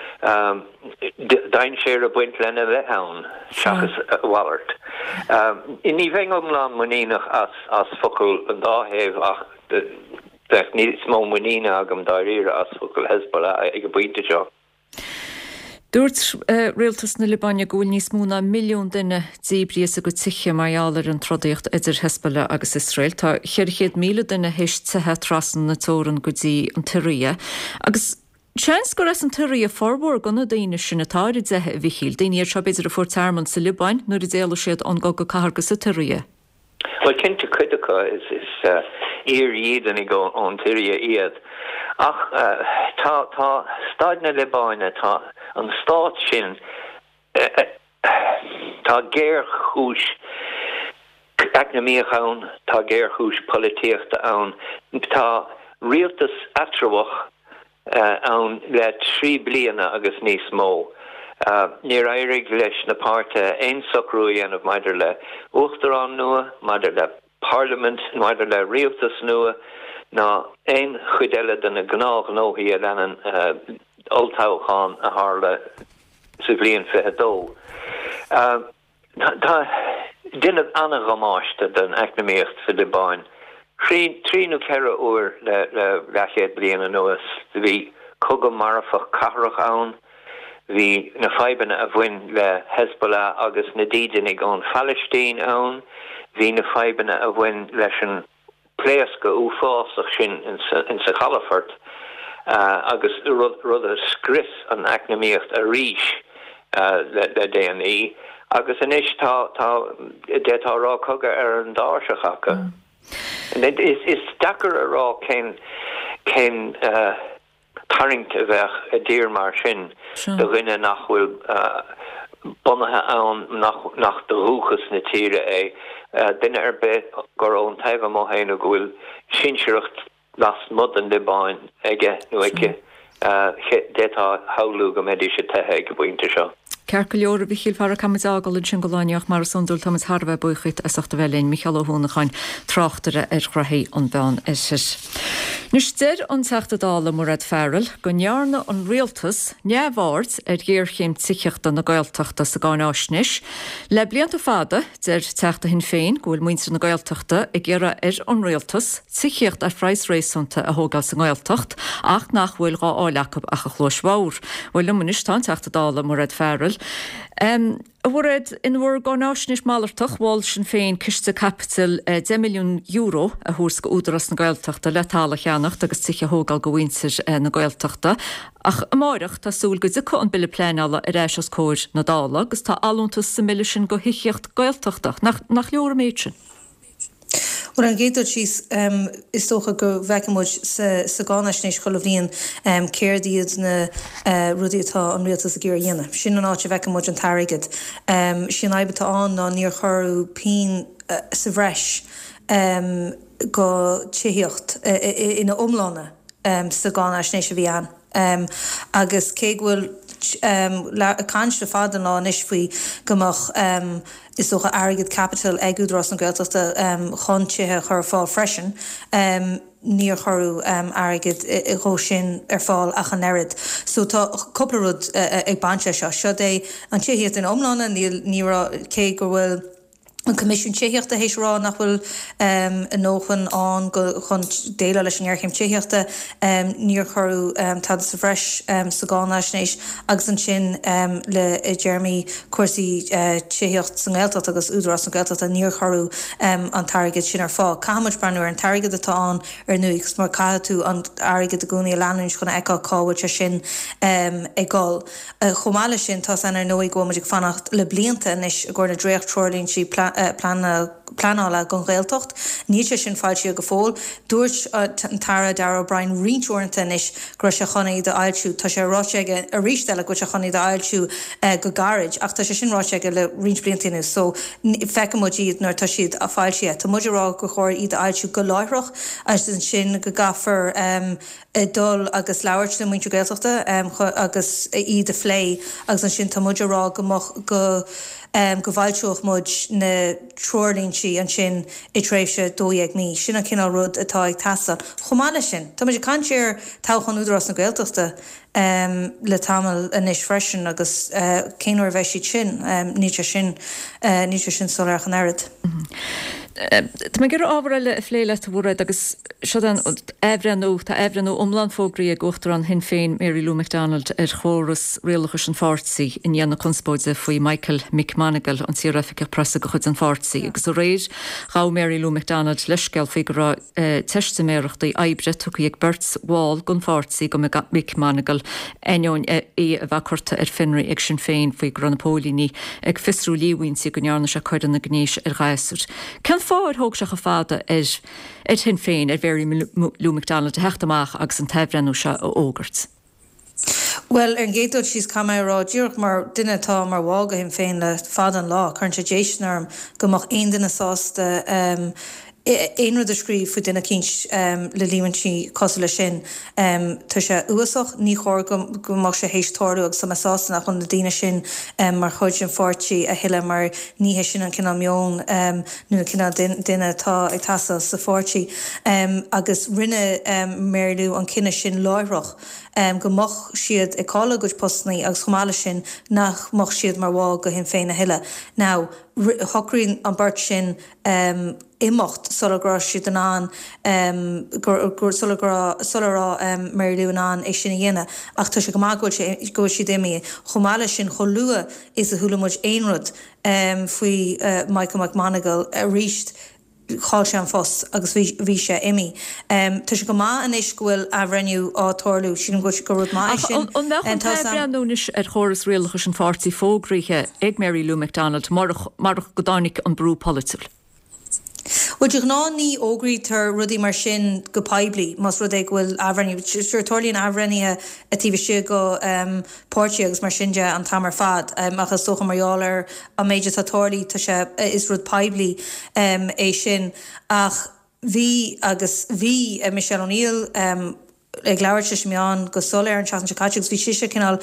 dain séir a buint lena bheitthán seachas Wallart. I ní bhéh omlán muíach as as focail an dáhéh ach ní smó muíine agam daíire as focail Hezbollah ag go buinte seo. Dúirt uh, réaltas na Libáine gúil níos múna milliún duine díbríos a go tuiche maiálar an trodaíocht idir Hezbollah agus Israel. Tá cheirchéad míle duine héist sathe trasan na tóran go dtí an tuiríe. Agus seans go raibh an tuiríe forbór gona daoine sin atáid zethe a bhíchiil. Daoine ar seo beidir a fuairtearman sa Libáin nuair i déala siad an go go cathgus a tuiríe. Well, cinnte cuideacha is is uh, ír iad an i go an tuiríe iad. Ach uh, tá tá Stáid na Libáine tá an stát sin tá géir chúis eacnamíoch ann, tá géir chúis polítíochta ann, tá rialtas atrabhach ann le trí bliana agus níos mó. Níor éirigh leis na páirte ein socrúí anmh maidir le uachtarán nua, maidir le Parliament, maidir le rialtas nua, ná ein chuideile den na gnáth nóthaí a lenan oltáchán a hála sa bblion fiche dó. Tá duine anna gomáiste den eacnamíocht sa Libáin. Trí nó ceithre uair le le leichéad bliana nuas, bhí cogam marfach cathrach ann, hí na feibanna a bhain le Hezbollah agus na díidean ag an Palestine ann, hí na feibanna a bhain leis an pléasca ú fásach sin in sa Chalafort, uh, agus rud rud a scris an eacnamíocht a ríis uh, le, le D N I, agus inis tá tá détá rá coga ar an dáirseachacha. Mm. And it is is dachar a rá cén cén uh, tarringt a bheith a dír mar sin do rinne nachhfuil uh, bonathe ann nach, nach de rúchas na tíre é uh, duine ar bit gur ón taobh má héanana gohfuil sinseocht las mud an libáin aige nó ige uh, détá haulú go méidir se tethe go buinte seo. Ceir go leor bhí chiil fear camas ágáil sin goláineach mar sundul Thomas Harbheith buchuit a achta bhelín Michael Óhúnachain tráchtare ar chrathí an bhean is. Nus deir an teachta dála Murad Farrell go nearna an rialtas neamhhart ar ggéirchéim ticeachta na gailteachta sa gáin áisnis. Le blianta fada deir teachta hin féin gohfuil muintre na gailteachta i ggéire ar an rialtas ticeacht ar freis rééisúnta a thógáil sa gailteacht ach nach bhfuil gá áleachab a chlóismhór. Bhfuil le munis tá teachta dála Murad Farrell. Um, a bhfuid in bhfuair gá náisnis málartach bháil sin féin ciste capital uh, ten milliún euro a thuair go údaras na gailteachta le tála cheannacht agus tiche thógáil go bhaintir uh, na gailteachta ach amáireach tásúil go dtí an bille pléineala ar éis as cóir na dála agus tá alúntas sa mille sin go hiicheocht gailteachta nach, nach leor méid sin. Or an géidir síos um, is tócha go bhecamúid sa, sa gánaisnéis cholamhríon um, céirdíad na uh, rudaítá an rialtas a ggéir dhéana. Sin an áte bhecamúid an tarigad. Um, sin aibetá an ná níor chorú pín uh, sa bhreis um, go tíocht uh, ina omlána um, sa gánaisnéis a bhí an. Um, agus cé bhfuil um, canste fadan lá is faoi gomach um, is socha airgid capital agúdras an gailteachta um, chuntethe chur fáil freisin um, níor chorú um, airgid i ró sin ar fáil a chanérid. So tá copplarúd uh, ag banse seo seo é an tíhiad in omlána ní cé gur bhfuil an comisiún tíochtta hééis rá nach bhfuil um, an nóchan an go chun déile leis an gghearchéim tíochta um, níor chorú um, tá sa bhreis um, sa gánaisnéis agus an sin um, le uh, Jeremy cuasaí uh, tíocht san ggheilteacht agus údarás an ggheilteacht a níor chorú um, an tarigid sin ar fá. Cámuid breúir an tarigid atá an ar nu gus mar cai tú an airigid a gúnaí leanúin chuna eá cáhaid sin um, ag gáil. Uh, chomáile sin tá san ar nóí gomuidir fannacht le blianta inis a ggur na dréocht trolín si plan Uh, plan, planála gon réaltocht, ní sé sin fáilte go fóil, dúirt uh, an Tara Darragh O'Brien ríúirta is gro se chonaí de ailú, tá sé ráteige a rístelle go se chonaí de ailú uh, go garid, ach tá sé sin ráteige le rí bliantíine, so fecamódíad nar tá siad a fáilte. Tá muidirrá go chóir iad ailú go láithroch, as den sin go gafar um, dul agus leabhart na muinte gailteachta um, agus iad a phlé, agus an sin tá muidirrá go go Um, go bhailteoch muid na trolín si an sin i tréifse dóíag mí. Sin an cinál rud atá ag tasan. Chomáile sin, Tá muidir cantíir táchan údarás na gailteachta um, le tamil inis freisin agus uh, céanúir bheith siad sin, um, níte sin, uh, níte sin solar an airad. Mm-hmm. Tá mé gur ábhile a phléile bhra agus sean ebrenú tá ebrenú omlan fógraí a gochttar an hin féin Mary Lou McDonald ar chóras réalachas an fásaí in dhéanana conspóide faoi Michael McManigal an tíraficha presa go chud an fásaí. Agus ó réir rá Mary Lou McDonald leisceil faoi gur teisteméireachtaí ebre tucha ag Bert's Wall gon fásaí go McManigal aineoin é a bheith chuirta ar finraí ag sin féin faoi Granapólíní ag fisrú líhain si go nearna se chuir an na gnéis ar gaiasúr. Fáir thóg seach a fada ar ar hin féin ar Mary Lou McDonald a heachtamach agus an taibhrenú se ó ógart. Well, ar an géadúid síos camerará dúireach mar duine tá mar bhága hin féin le fad an lá, chuint sé déisnarm gomach aon duine sásta um, Éon rud a scríb fu duine cinint um, le líhain si cos le sin um, tá sé uasach ní chóir go mar sé hééis tóú agus sam sástanna chun na daine sin um, mar chuid sin fáirtí a hiile mar níhé sin an cinna mion um, nu cinna duine tá ag tasa sa fáirtí um, agus rinne um, Mary Lou an cinenne sin láithroch um, go moch siad ag cála goid postnaí agus chomáile sin nach moch siad mar bhá go hin féin a hiile. Now, horín an bart sin um, imimecht sulrá si den an um, gur sulrá um, Maryún an é sinna dhéine ach tu se go mágóil go si déimi chomáile sin cholua is a thulamid éonrad um, faoi uh, Michael McMonagle a ríist cháil sé an fós agus bhí sé imi. Um, tá se go má an iscuil a bhreniu á tórlú sin go go rud má sin. An meúnis ar choras réalachas an fátaí fógríthe ag Mary Lou McDonald marach godánig an brú politil. Well, you ná ní ógraí tar rudí mar sin go paibli, mas rud ag bhfuil ahrenni, sure tolíonn ahrenni a tíbh si go um, Porti agus mar sinja an tamar fad, um, achas socha marjálar a méidir tá tolí tá se is rud paibli um, é sin, ach bhí agus bhí uh, Michelle O'Neill um, ag leabhar se meán go soléir an seasan se caiitegus bhí siise cinál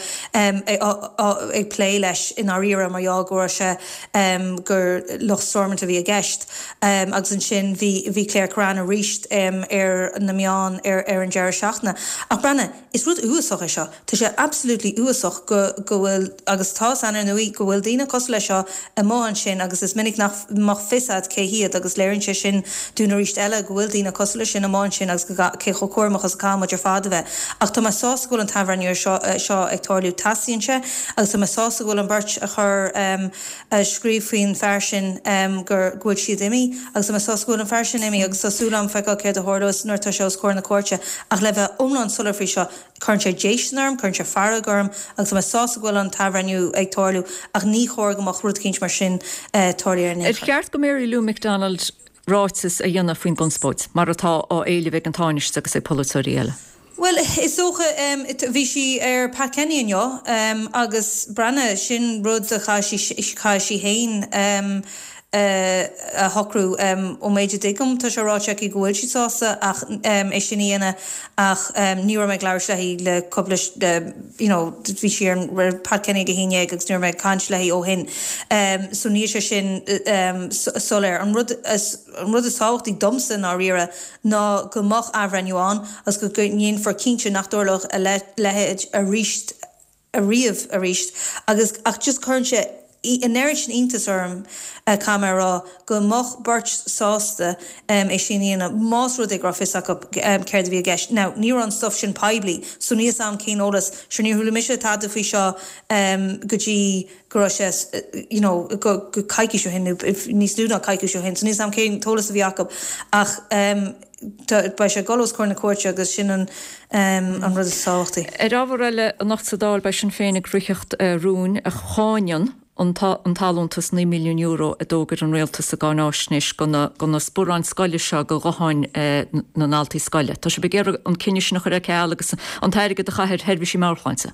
ag plé leis in áíra mar jaagóra se um, gur loch stormanta bhí a gceist um, agus an sin bhí Claire Corán a ríist um, ar na meán ar, ar an deir seachna. Ach brenne, is rud uasach seo, Tá sé absolútlí uasach go bhfuil agus tá anar nuí go bhfuil dína cos lei seo a má an sin agus is minic nach mach fisad cé hiad agus léironn se sin dúna ríist eile go bhfuil dína cos lei sin a má sin agus cé chocóirmachas cámaidir fada bheith. Ach tá sásaúil an tahairniúir seo ag tórliú tasíonse, agus tá sásaúil an burt a chur um, scríomhfaoin fersin um, gur gúil siad imi, agus tá sásaúil an fersin imi, agus tásúlam feicá céir a hórdos nuair tá seo scóir na cuairte, ach le bheith omlan sular fao seo chun sé déisnarm, chun sé faragorm, agus tá sásaúil an tahairniú ag tórliú, ach ní chóir gomach rud cinint mar sin uh, tórliú ar Er cheart go Mary Lou McDonald ráitis a dhéanana faoin gunspóid, mar atá á éile bheith an táinis agus é polúirí eile. Well, is socha um, bhí si ar Pat Kenny jo, um, agus brenne sin rud a cha si hain um, uh, a hocrú um, ó méidir digum tá se ráteach i gohfuil si sása ach um, é sin íana ach um, níor me gláir lehí le coblis you know, bhí si ar Pat Kenny go híine agus níor me cant lehí ó hin. Um, so ní se sin um, soléir an rud an rud is sáchtí domsan á rire ná go mach ahrenúán as go gníon for cínte nach dúlach a lehéid a ríist a riamh a ríist agus ach just chun se in éiri sin intasarm a camera go mach burt sásta um, é sin íana más rud ag grafis ach um, céir bhí a gceist. Now, ní an stuff sin paibli, so níos am cín ólas, sin ní thuúla mise tá fao seo um, go dtí go you know, go caiici seo hin, níos lúna caiici seo hin, so níos am cín tólas a bhí acab ach um, ba sé golos cór na cuairte agus sin an um, an rud a sáchtaí. Er ábhar eile an nachtsadáil bei sin féinnig ruichecht uh, rún a cháinean an talúntas ní milliún euro a dógur an réaltas a gánáisnis gona spúrán scoile seo go goáin na náltaí scoile. Tá sé begéir an cinne sin nach chu ceall agus an teirige a chair herbhí sí máchainte.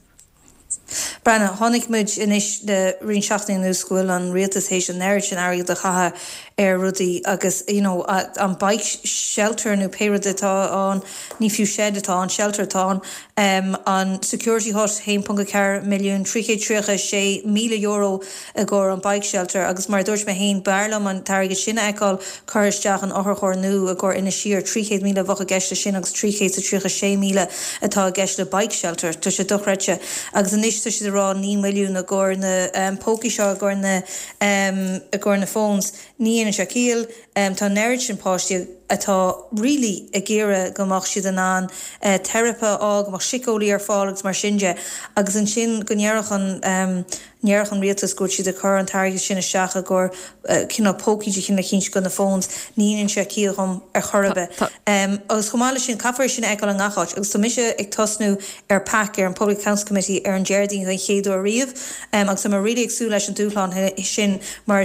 Brenna, honnig muid inis de rin seachtaí nó scoil an rialtas hééis an neir sin airgad a chatha ar rudaí agus you know, an bike shelter nó péad atá an ní fiú shed atá an shelter atá um, an security hut one point four milliún tríchéad trícha sé míle euro a ggóir an bike shelter agus mar dúirt me haon bearlam an targad sinna eáil chuiristeach an áthar chóir nó a ggur ina siar tríchéad míle bhacha geiste sin agus tríchéad sa trícha sé míle atá geist le bike shelter tu sé dochreite agus an is tu sé rá ní milliún a ggóir na um, póki seo a ggóir na um, a ggóir na phones ní in Shaquille um, tá nerid sin páistí atá rilí a ggéire gomach siad an an uh, therapa ág mar sicólaí ar fálagus mar singe agus an sin go nearachan um, nearachan rialtas gúir siad a chur an targad sin a seacha gur uh, cinna pókiide cinna cíns go na phones níon Shaquille chum ar chorbe. Um, agus chomáile sin caafar sin eáil an gacháit agus tá mise ag tosnú ar pac ar an Public Council Committee ar an Jardín chuin chéadú a riamh um, agus tá mar ri agsú leis an dúláán sin mar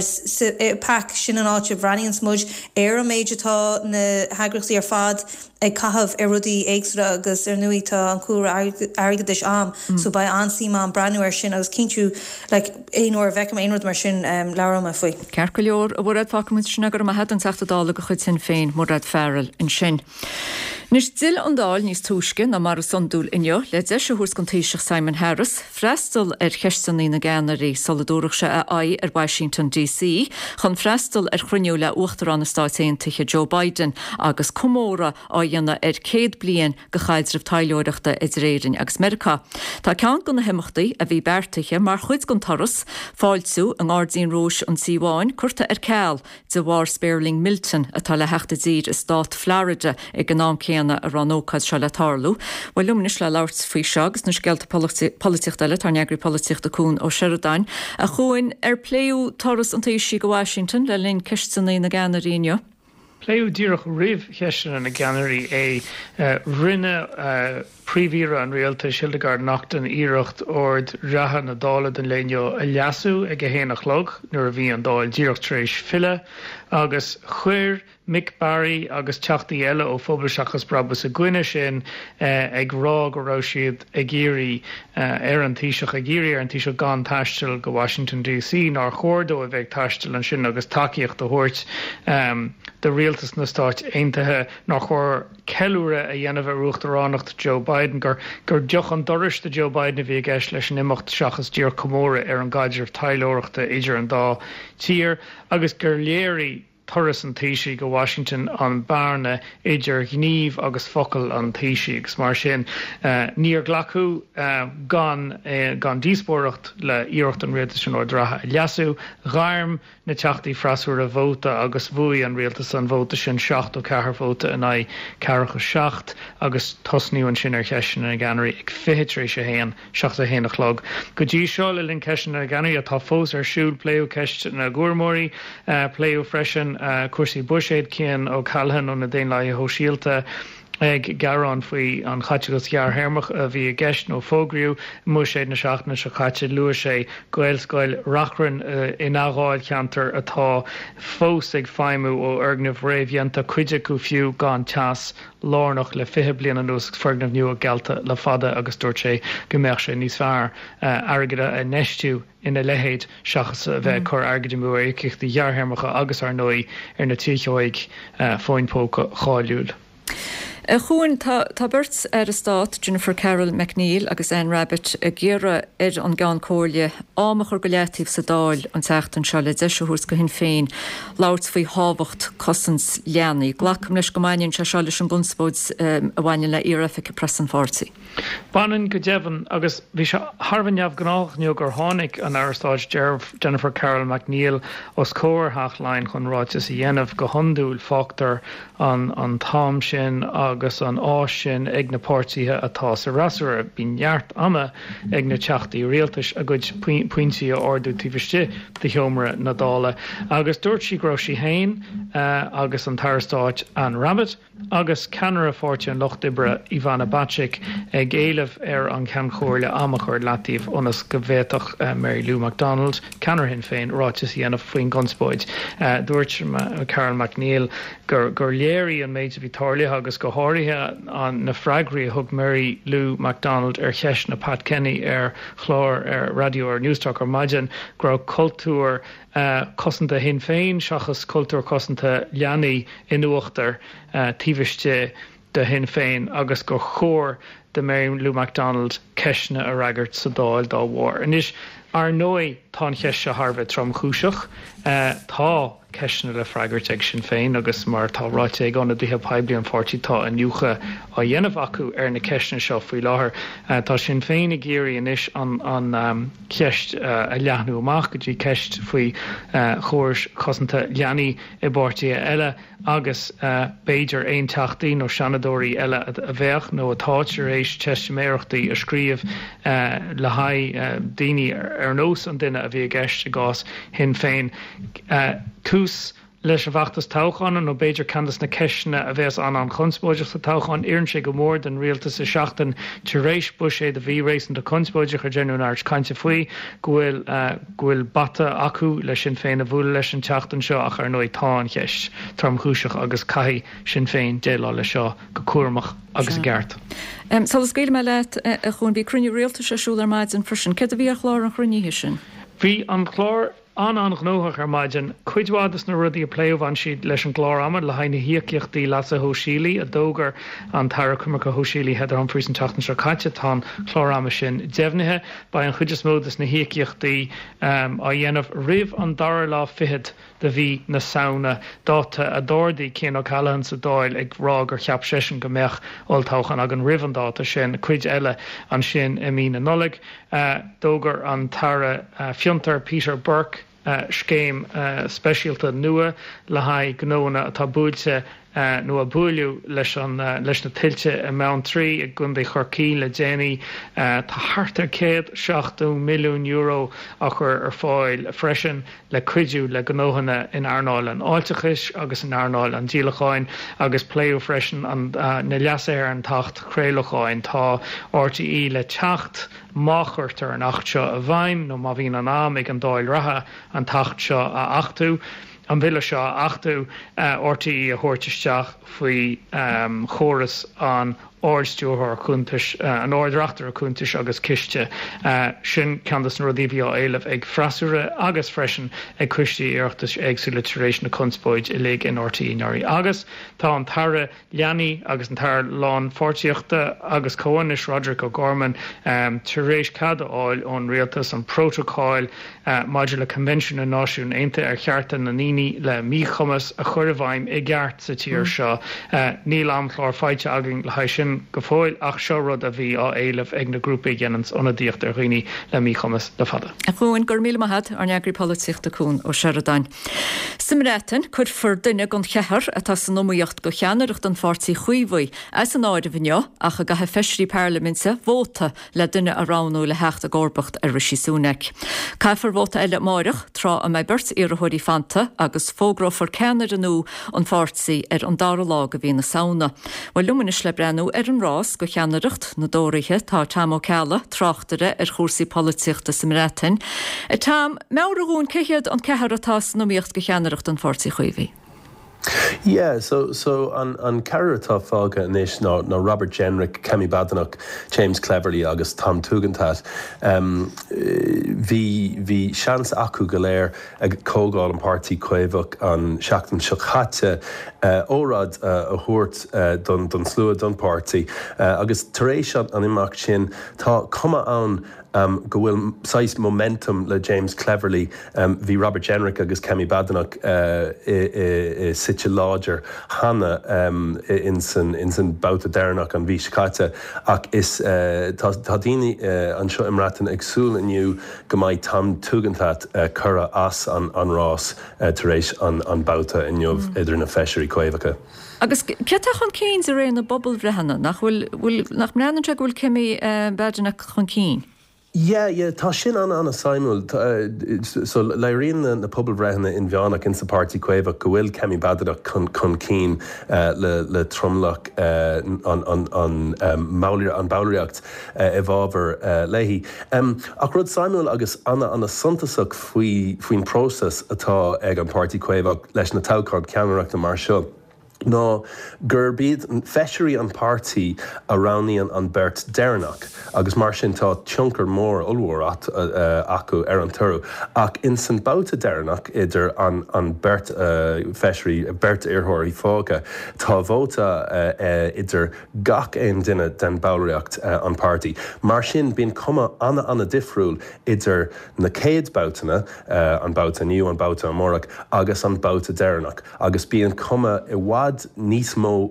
pac sin an áte bhraíonn smúid ar a méidetá na hagrachtaí ar fad ag cahabh ar rudaí éagsúla agus ar nuítá an cuara airgadis am mm. so ba ansíma an brenuir sin agus cinú like, éonúir bhecam éonrad mar sin um, leram a faoi. Cear go leor a bhfuil facamuid sin agur a head an teachtadála go chud sin féin mór raid fearil in sin. Nis dil an dáil níos túisce na mar sondúil inneo le de se hús contíiseach Simon Harris, freistal ar chestanní na Ganarí solidúach se a ai ar Washington D C, chun freistal ar chruniú le uachtar an na stáitiche Joe Biden agus commóra á dhéanana ar céad blian go chaidirh taileoireachta Israelin agus America. Tá cean go na himachtaí a bhí bertaiche mar chuid gon taras fáilsú an ardín róis an síháin curta ar ceall de war Sperling Milton atá le heachta dír is stát Florida ag an ná céanna a ranócad se le tarlú. Bhil lumnis le lauert faoi segus nus gelta politicht eile tar neagri politicht a cún ó Sheridan a chuin ar pléú taras an taisi go Washington le linn cestanna na Ganaríne. Pléú díirech rih cheisina na Ganarí é uh, rinne uh, príomhíre an réalta Sildegar nachtan íirecht ord ratha na dála den léneo a leasú ag a héanach log nuair a bhí an dáil díirecht tréis fille agus chuir Mick Barry agus teachtaí eile ó phoblaseachas brabus a gcuine sin uh, ag rá go rá siad ag géirí uh, ar an tíiseach ag géirí ar an tíiseach gan taistil go Washington D C nar chóirdó a bheith taistil an sin agus takeíocht do thuirt um, de réaltas na stáit aontaithe nach chóir ceúra a dhéanamh ruachtarránacht Joe Biden gur gur deoch an doris de Joe Biden a bhí gceis leis an imimecht seachas díor commóra ar an gaidir tailóireachta idir an dá tír agus gur léirí thuras an taoisi go Washington an barna idir gníomh agus focail an taoisi agus mar sin uh, níor ghlacu uh, gan, uh, gan díospóireacht le íirecht an réaltas sin ordratha a leasú, ghairm na teachtaí freasúir a bhóta agus bhuaí an réaltas an bhóta sin seacht ó cethir bhóta in aghaidh cearcha seacht agus tosníú an sin ar cheisina na Ganarí ag fitrééis a héan seacht a héanana chlog. Go dtí seo le linn ceisina na Ganarí atá fós ar siúl pléú ceist na Gúrmóirí, uh, pléú freisin uh, cuasaí Bushade céan ó Calhan ó na déon le ho síalta ag garán faoi an chaitegus gear hermach a bhí a gceist nó fógriú mu sé na seachna se chaite luair sé goilscoil rachrann uh, in ágáil cheantar atá fós ag feimú ó orgnamh réimhhéanta cuide go fiú gan teas lárnach le fiche blian an nús fergnamh nua gelta le fada agus dúirt sé go mbeadh sé níos fearr uh, airgada a neistú ina lehéid seachas a bheith chur airgada mú éicicht de dhearhermacha agus ar nói ar na tíoig uh, fóinpóca cháiliúil. A chuin tá burt ar a stát Jennifer Carroll McNeil agus Anne Rabbit a ggéire ar an gan cóirle ámachar go leatíh sa dáil an teachtain se le deisiúhús go hin féin láirt faoi hábhacht cosans leanaí. Glacham leis go mainin se se leis an bunspóid um, a bhaine le iarafik a presan fátaí. Banan go devan agus bhí se Harvanneamh gnách nniu gur tháinig an airstáid Jennifer Carroll McNeil os cóir haachlein chun ráitis a dhéanamh go hondúil fáachtar an, an tám sin agus an áis sin ag na pártaithe atá sa rasúra bín neart ama ag na teachtaí réaltais a gcuid pointí a ordú tíbhaiste de theomra na dála. Agus dúirt sí gro sí hain uh, agus an tarastáid Anne Rabbit agus ceanar a fáirte an Lochdibre Ivana Bacik ag éileh ar an cean chóirle amachar latíh onas go bhéadach uh, Mary Lou MacDonald ceanar hin féin ráitis dhéanamh faoin gunspóid. Uh, dúirt uh, Carroll McNeil gur, gur léirí an méid a bhí tarlaithe agus go háirithe an na freagraí thug Mary Lou MacDonald ar cheis na Pat Kenny ar chlár ar radio ar Newstalk ar maidin gur cultúr uh, cosanta hin féin seachas cultúr cosanta leanaí inúachtar uh, tíbhaiste de hin féin agus go chóir de Mary Lou MacDonald ceisna a ragart sa dáil dá mhór. Anis ar nói tá cheis se Harbh trom chúiseach uh, tá ceisna le freigart ag sin féin agus mar tá ráite ag anna dtithe peblií an fortí tá a nucha a dhéanamh acu ar na ceisna seo faoi láthair. Uh, tá sin féin a géirí inis an, an um, ceist uh, a leathnú amach go dtí ceist faoi uh, chóir cosanta leanaí i báirtí eile agus uh, béidir aon teachtaí nó seanadóirí eile a, a bheith nó atáir éis testméireachtaí a scríomh uh, le haid uh, daoine ar, ar nós an duine a bhí a gceist a gás hin féin. Uh, Cús leis a bhachtas táchan nó béidir candas na ceisna a bheits an an chunspóideach sa táchan iarn sé go mór den rialtas a seachtain tuéis Bushade a bhí rééis an de chunspóideach ar genú airt caiinte faoi gohfuil uh, gohfuil bata acu leis sin féin a bhúla leis an teachtain seo ach ar nó táin cheist trom chúiseach agus caiith sin féin déile le seo go cuaramach agus gceart. Um, Sal scéile me leit a chun bhí cruniú rialtas a siúlar maid an frisin, ce a bhí a chlár an chruníthe sin? Bhí an chlár an an gnóach ar maidin cuidhádas na rudí a pléomh an siad leis an glárama le haine hiíochttaí las a hósílí a dógar an tar cumcha hósílí heidir an prísan teachtan se caiite tá chlárama sin déhnithe ba an chuidir módas na hiíochttaí um, a dhéanamh rih an dar lá fihid de bhí na saona dáta a dóirdaí cén ó callhan sa dáil ag rá gur cheap sesin go meach oltáchan ag an rihan dáta sin cuid eile an sin i mí na nolig uh, dógar an tara uh, fiantar Peter Burke uh, scéim uh, speisialta nua le haid gnóna atá búilte Uh, nu a búliú leis, an, uh, leis na tiltte a Mount trí ag gundé chorcí le déine uh, tá hartar céad seachtú milliún euro a chur ar fáil freisin le cuidiú le gnóhanna in Arnáil an áilteachis agus in Arnáil an dílacháin agus pléú freisin an uh, na leasair an tacht chréilecháin tá R T E le teacht máchirtar an acht seo a bhaim nó má bhín an am ag an dáil ratha an tacht seo a achtú. An bhile seo achtú uh, R T E a thuirteisteach faoi um, chóras an áirstúthar chuntais uh, an áirdraachtar a chuntais agus ciste uh, sin candas na rudí bhí á éileh ag freasúre agus freisin ag cuistí iarachtas agsúla tar éis na conspóid i lé in R T E neirí agus tá an tara leanaí agus an tar lán fortíochta agus comhanis Roderick O'Gorman um, tar éis cada áil ón rialtas an protocáil uh, Modular Convention na Náisiún Aontaithe ar chearta na níní le míchumas a chur bhaim i gceart sa tír seo uh, níl am chlár fáite agin le haid sin go fáil ach seo rud a bhí á éileh ag na grúpa dhéanans óna díocht ar rií le míchumas le fada. A chuin gur míle maihad ar neagraí políochta cún ó Searadain. Simréitin chur for duine gon chethar atá san nóíocht go cheanaireacht an fátaí chuomhaí as an áide bhneo ach a gathe feisirí parlamentsa bhóta le duine aránú le hecht a gcórbacht ar risisiúneic. Caifar bhóta eile máireach trá a mé burt ar a thuirí fanta agus fógrafar ceannar anú an fátaí ar an dar lá go bhí na saona. Bhil lumanis le brenn ar an rás go cheanaireacht na dóirithe tá Tam O'Calla tráchtare ar chósaí políochta Simréitin. A Tam meabhar a gún céichead an cethar atá nóíocht go cheanaireacht an fátaí chuomhaí. Yeah, so so on on Carrotá fága inis ná ná Robert Jenrick, Kemi Badenoch, James Cleverly agus Tom Tugendhat. Um, hí hí seans acu go léir ag cógáil an pártaí cuimhach an seachtain seo chaite uh, órad uh, a thuirt uh, don don slua don pártaí uh, agus tar éis an imeacht sin tá cuma ann Um, go bhfuil sais momentum le James Cleverly um, hí Robert Jenrick agus Kemi Badenoch uh, i, i, i site láidir Hanna um, in san in san bouta déirnach an bhí scaite ach is uh, tá daoine uh, an seo imrátain agsúil inniu go mbeidh Tom Tugendhat uh, cura as an, an rás uh, tar éis an, an bouta inniuh mm. idir na feisirí cuimhacha. Agus ceach an céin a réon na bobbal bhrehanna nach bhfuil nach mreananse bhfuil Kemi uh, Badenoch chun cín. Yeah, yeah, tá sin an anna Simul. Uh, so leiríon na, na pobl brehanna in bheánach in sa pártaí cuimhach go bhfuil Kemi Badenoch chun chun cín uh, le, le tromlach uh, an, an, an, um, maulir, an bailíocht uh, i bhábhar uh, léihí. Um, ach rud Simul agus anna anna suntasach faoi faoin prósas atá ag an pártaí cuimhach leis na tácád ceannaireachta mar seo. No, gur bíad an feisirí an pártaí a raníon an beirt déirnach, agus mar sin tá tionchar mór ulmhór at uh, uh, acu ar an turú. Ach in san bouta déirnach idir an, an beirt uh, feisirí, beirt iarthirí fága, tá bhóta uh, uh, idir gach éon duine den bailíocht uh, an pártaí. Mar sin bíon cuma anna anna difriúil idir na céad boutanna, uh, an bouta nniu, an bouta amórach, agus an bouta déirnach, agus bíon cuma i bhfad níos mó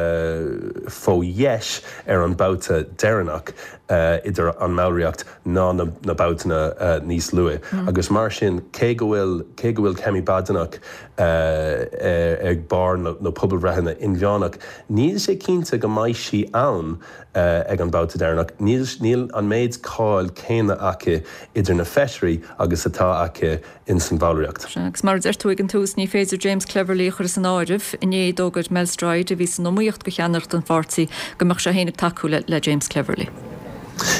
uh, fódhéis ar an bouta déirnach uh, idir an mailíocht ná na, na boutanna uh, níos lua. Mm. Agus mar sin cé go bhfuil cé go bhfuil Kemi Badenoch uh, uh, ag bar nó no, no pobl bhrehanna in bheánach, níl sé cínta go mbeidh sí ann uh, ag an bouta déirnach, níl, níl an méid cáil céine acu idir na feisirí agus atá acu in san bhailíocht. Agus mar ar tú ag an tús ní féidir James Cleverly chur san áirih iné dógad Melstraid a bhí san nóíocht go cheannacht an fátaí go mar se héanana taú le, le James Cleverly.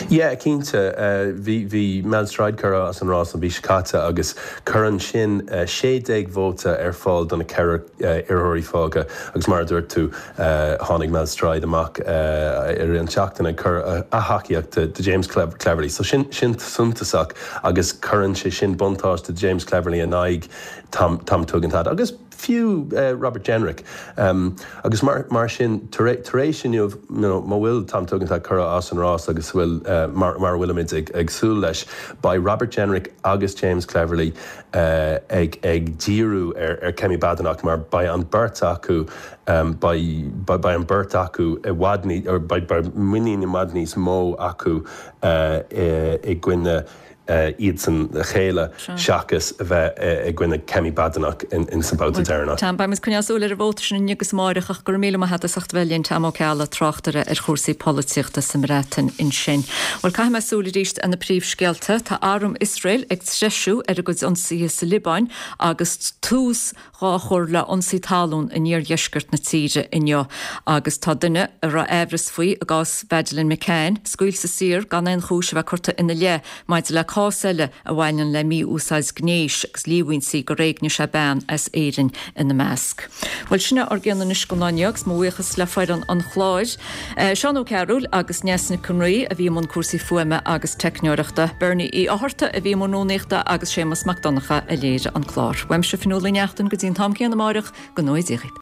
Yeah, cínte bhí mestraid chura as an rás an bhí scata agus churan sin sé déag bhóta ar fáil donna ceir irithirí fága agus mar dúirt tú tháinig mestraid amach ar an seachtainna chur a haíocht de James Cleverly. So sin sin suntasach agus churann sé sin buntáis de James Cleverly a naig tam tugantad. Agus fiú uh, Robert Jenrick. Um, agus mar, mar sin taréis sin you know, má bhfuil tam tugantad chura as an rás agus bhfuil uh, mar, mar bhfuilimiid ag, ag súil leis by Robert Jenrick agus James Cleverly uh, ag, ag díú ar, ar cemi badanach mar by an burt acu um, by, by, by an burt acu i wadní, or by, by muín i madnís mó acu uh, i, i gwine Uh, iad san chéile seachas a bheith uh, ag gcuine cemi badanach in, in san bouta dearnach. Tá ba mis cneasúla ar bhóta sin agus máireach ach gur míle hat a sacht bhelíonn tam ceala trachtara ar chósaí políochta sa rétain in sin. Bhil cai measúla ríist an na príomhscéalta tá árum Israel ag treisiú ar a goionsaí sa Libáin agus tús ráchóir leionsaí talún in níor dheisgurt na tíre inneo agus tá duine a ra éhras faoi agus Bedlin McCain scuil sa sír gan an chúis bheith chuirta ina le maid le cáile a bhhainean le mí úsáid gnéis agus líhainsaí go réigne se ben as éirin in na measc. Bhil sinna ar gceanna is go náineogus móhuichas le fear an an chláid. Seán Ó Cearúil agus neasna Cymru a bhí món cuasaí fuaime agus teicneoireachta Bernie í áthirta a bhí mónéachta agus Séamus McDonacha a léire an chlár. Weim se finúla neachtain go dtíon tamcéan na máireach go nóid